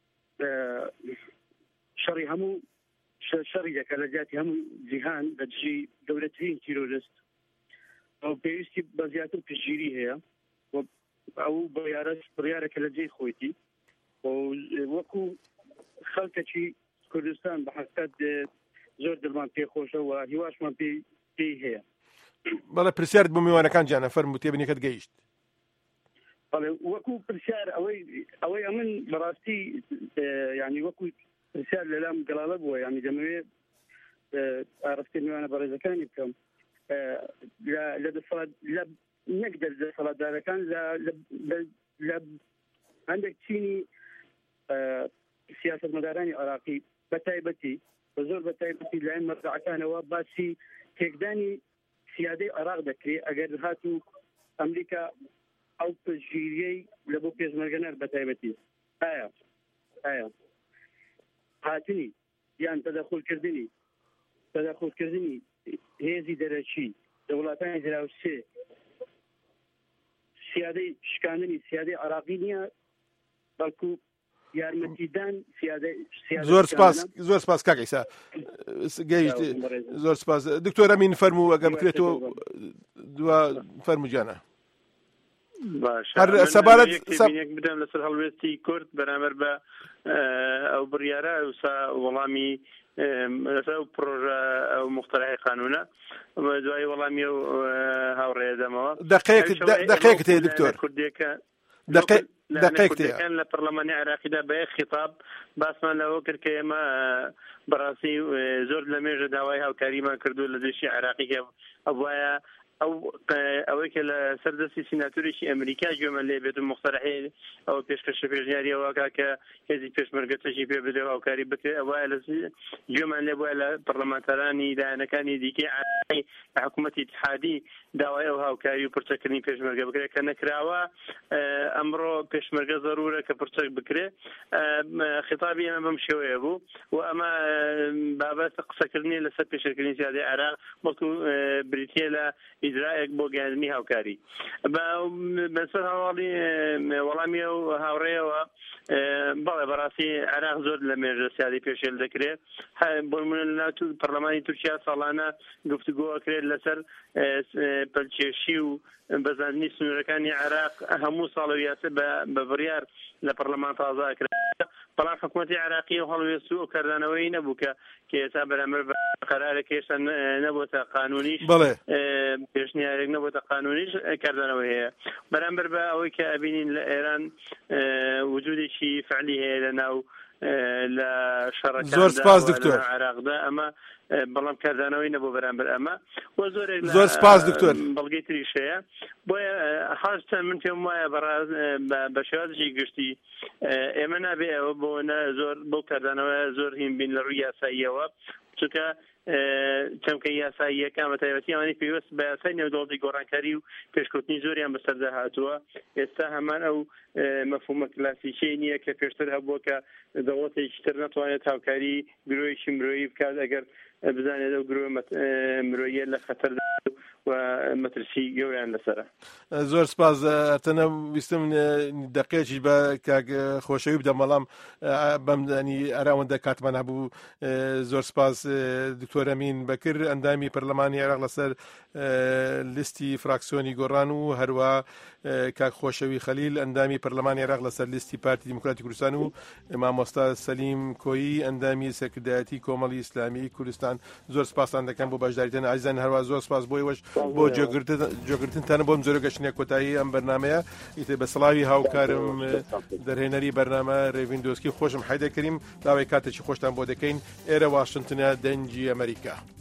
شەڕی هەموو شەڕی دەکە لە جیاتی هەموو جیهان لە دژی گەورەترین تیرۆریست ئەو پێویستی بە زیاتر پشتگیری هەیە ئەو بڕیارێکە لە جێی خۆیتی وەکو خەڵکێکی کوردستان بە حقیقەت زۆر دڵمان پێخۆشە و هیواشمان پێی هەیە. بەڵێ پرسیارت بۆ میوانەکان جیانە فەرموو تێبینیەکەت گەیشت. بەڵێ وەکو پرسیار ئەوەی ئەوەی ئەمن بەڕاستی یعنی وەکو پرسیار لەلام گەڵاڵە بووە یعنی دەمەوێت ئاڕاستی میوانە بەڕێزەکانی بکەم لە نەک دەسەڵاتدارەکان لە هەندێک چینی سیاسەتمەدارانی عێراقی بە تایبەتی بە زۆر بە تایبەتی لایەن مەرجەعەکانەوە باسی تێکدانی سیادەی عێراق دەکرێت ئەگەر هاتوو ئەمریکا ئەو پشتگیریەی لە بۆ پێشمەرگەنەر بە تایبەتی ئایا ئایا هاتنی یان تەدەخولکردنی تەدەخولکردنی هێزی دەرەچی لە وڵاتانی دراوسێ سیادەی شکاندنی سیادەی عێراقی نییە بەڵکو یارمەتیدان زۆر سپاس زۆر سپاس کاک ئیسا گەیشت زۆر سپاس دکتۆر ئەمین فەرموو ئەگەر بکرێتەوە دوا فەرموو گیانە سەبارەت بدەم لەسەر هەڵوێستی کورد بەرامبەر بە ئەو بڕیارە وسا وەڵامی لەسەر ئەو پرۆژە ئەو مختەرعی قانونە دوای وەڵامی ئەو هاوڕێیە دەمەوە دقیقت هەیە دکتۆر کوردیەکە دقیقتیان لە پەرلەمانی عێراقیدا بە یەک خیتاب باسمان لەوە کرد کە ئێمە بەڕاستی زۆر لە مێژە داوای هاوکاریمان کردو لە دژی عێراقی ئەوایە ئەو ئەوەی کە لە سەردەستی سیناتوریشی ئەمریکا گوێمان لێ بێت و مختەرعی ئەوە پێشکەشە پێشنیاریەوەکە کە هێزی پێشمەرگەتەشی پێ بدێ و هاوکاری بکرێت ئەوایە لە گوێمان لێ بووە لە پەرلەمانتەرانی لایەنەکانی دیکەی عێراقی لە حکوومەتی اتحادی داوای ئەو هاوکاری و پرچەکردنی پێشمەرگە بکرێت کە نەکراوە ئەمڕۆ پێشمەرگە ضرورە کە پرچەک بکرێت خیتابی ئەمە بەم شێوەیە بوو و ئەمە بابەت قسەکردنی لەسەر پێشەکردنی سیادەی عێراق بەڵکو بریتیە لە ئیجرایەک بۆ گەیاندنی هاوکاری بەسەر هەواڵی وەڵامی ئەو هاوڕێیەوە بەڵێ بەڕاستی عێراق زۆر لە مێژە سیادی پێشێل دەکرێت بۆ نمونە لە ناو پەرلەمانی تورکیا ساڵانە گفتوگۆکرێت لەسەر پەلکێشی و بەزاندنی سنوورەکانی عێراق هەموو ساڵ و یاسە بە بڕیار لە پەرلەمان تازاکرێت بەڵام حکوومەتی عێراقی و هەڵوێست و ئەو کاردانەوەی نەبوو کە کە ئێستا بەرامبەر بە قەرارێک هێشتا نەبووتە قانونیش پێشنیارێک نەبووتە قانونیش کاردانەوە هەیە بەرامبەر بە ئەوەی کە ئەبینین لە ئێران وجودێکی فعلی هەیە لە ناو لە شەڕەکان زۆر سپاس دکتۆر عێراقدا ئەمە بەڵام کاردانەوەی نەبوو بەرامبەر ئەمە و زۆرێک زۆر سپاس دکتۆر بەڵگەی تریش هەیە بۆیە حاجتان من پێم وایە بە شێوازێکی گشتی ئێمە نابێ ئەوە بۆنە زۆر بۆ کاردانەوە زۆر هین بین لە ڕووی یاساییەوە چونکە چەمکە یاساییەکان بە تایبەتی ئەوانەی پێویست بە یاسای نێودەوڵەتی گۆڕانکاری و پێشکەوتنی زۆریان بەسەردا هاتووە ئێستا هەمان ئەو مەفهومە کلاسیکیی نییە کە پێشتر هەبووە کە دەوڵەتێکی تر ناتوانێت هاوکاری گرۆیشی مرۆیی بکات ئەگەر بزانێت ئەو گرۆ مرۆیە لە خەتەردا و مەترسی گەوریان لەسەرە. زۆر سپاس ئەتەنە ویستم دقیقێکیش بە کاک خۆشەوی بدەم بەڵام بەمدانی ئەراوەندە کاتمان هەبوو. زۆر سپاس دکتۆر ئەمین بەکر ئەندامی پەرلەمانی عێراق لەسەر لیستی فراکسیۆنی گۆڕان و هەروە کاک خۆشەوی خەلیل ئەندامی پەرلەمانی عێراق لەسەر لیستی پارتی دیموکراتی کوردستان و مامۆستا سەلیم کۆیی ئەندامی سەرکردایەتی کۆمەڵی ئیسلامی کوردستان. زۆر سپاسان دەکەم بۆ بەشداریتان ئازیزان هەروە زۆر سپاس بۆی وەش بۆ جێگرتنتانە بۆم زۆر گەشتنیە کۆتایی ئەم بەرنامەیە ئیتر بە سڵاوی هاوکارم دەرهێنەری بەرنامە ڕێڤین دۆسکی خۆشم حەیدەر کەریم داوای کاتێکی خۆشتان بۆ دەکەین ئێرە واشنگتنە دەنجی ئەمریکا.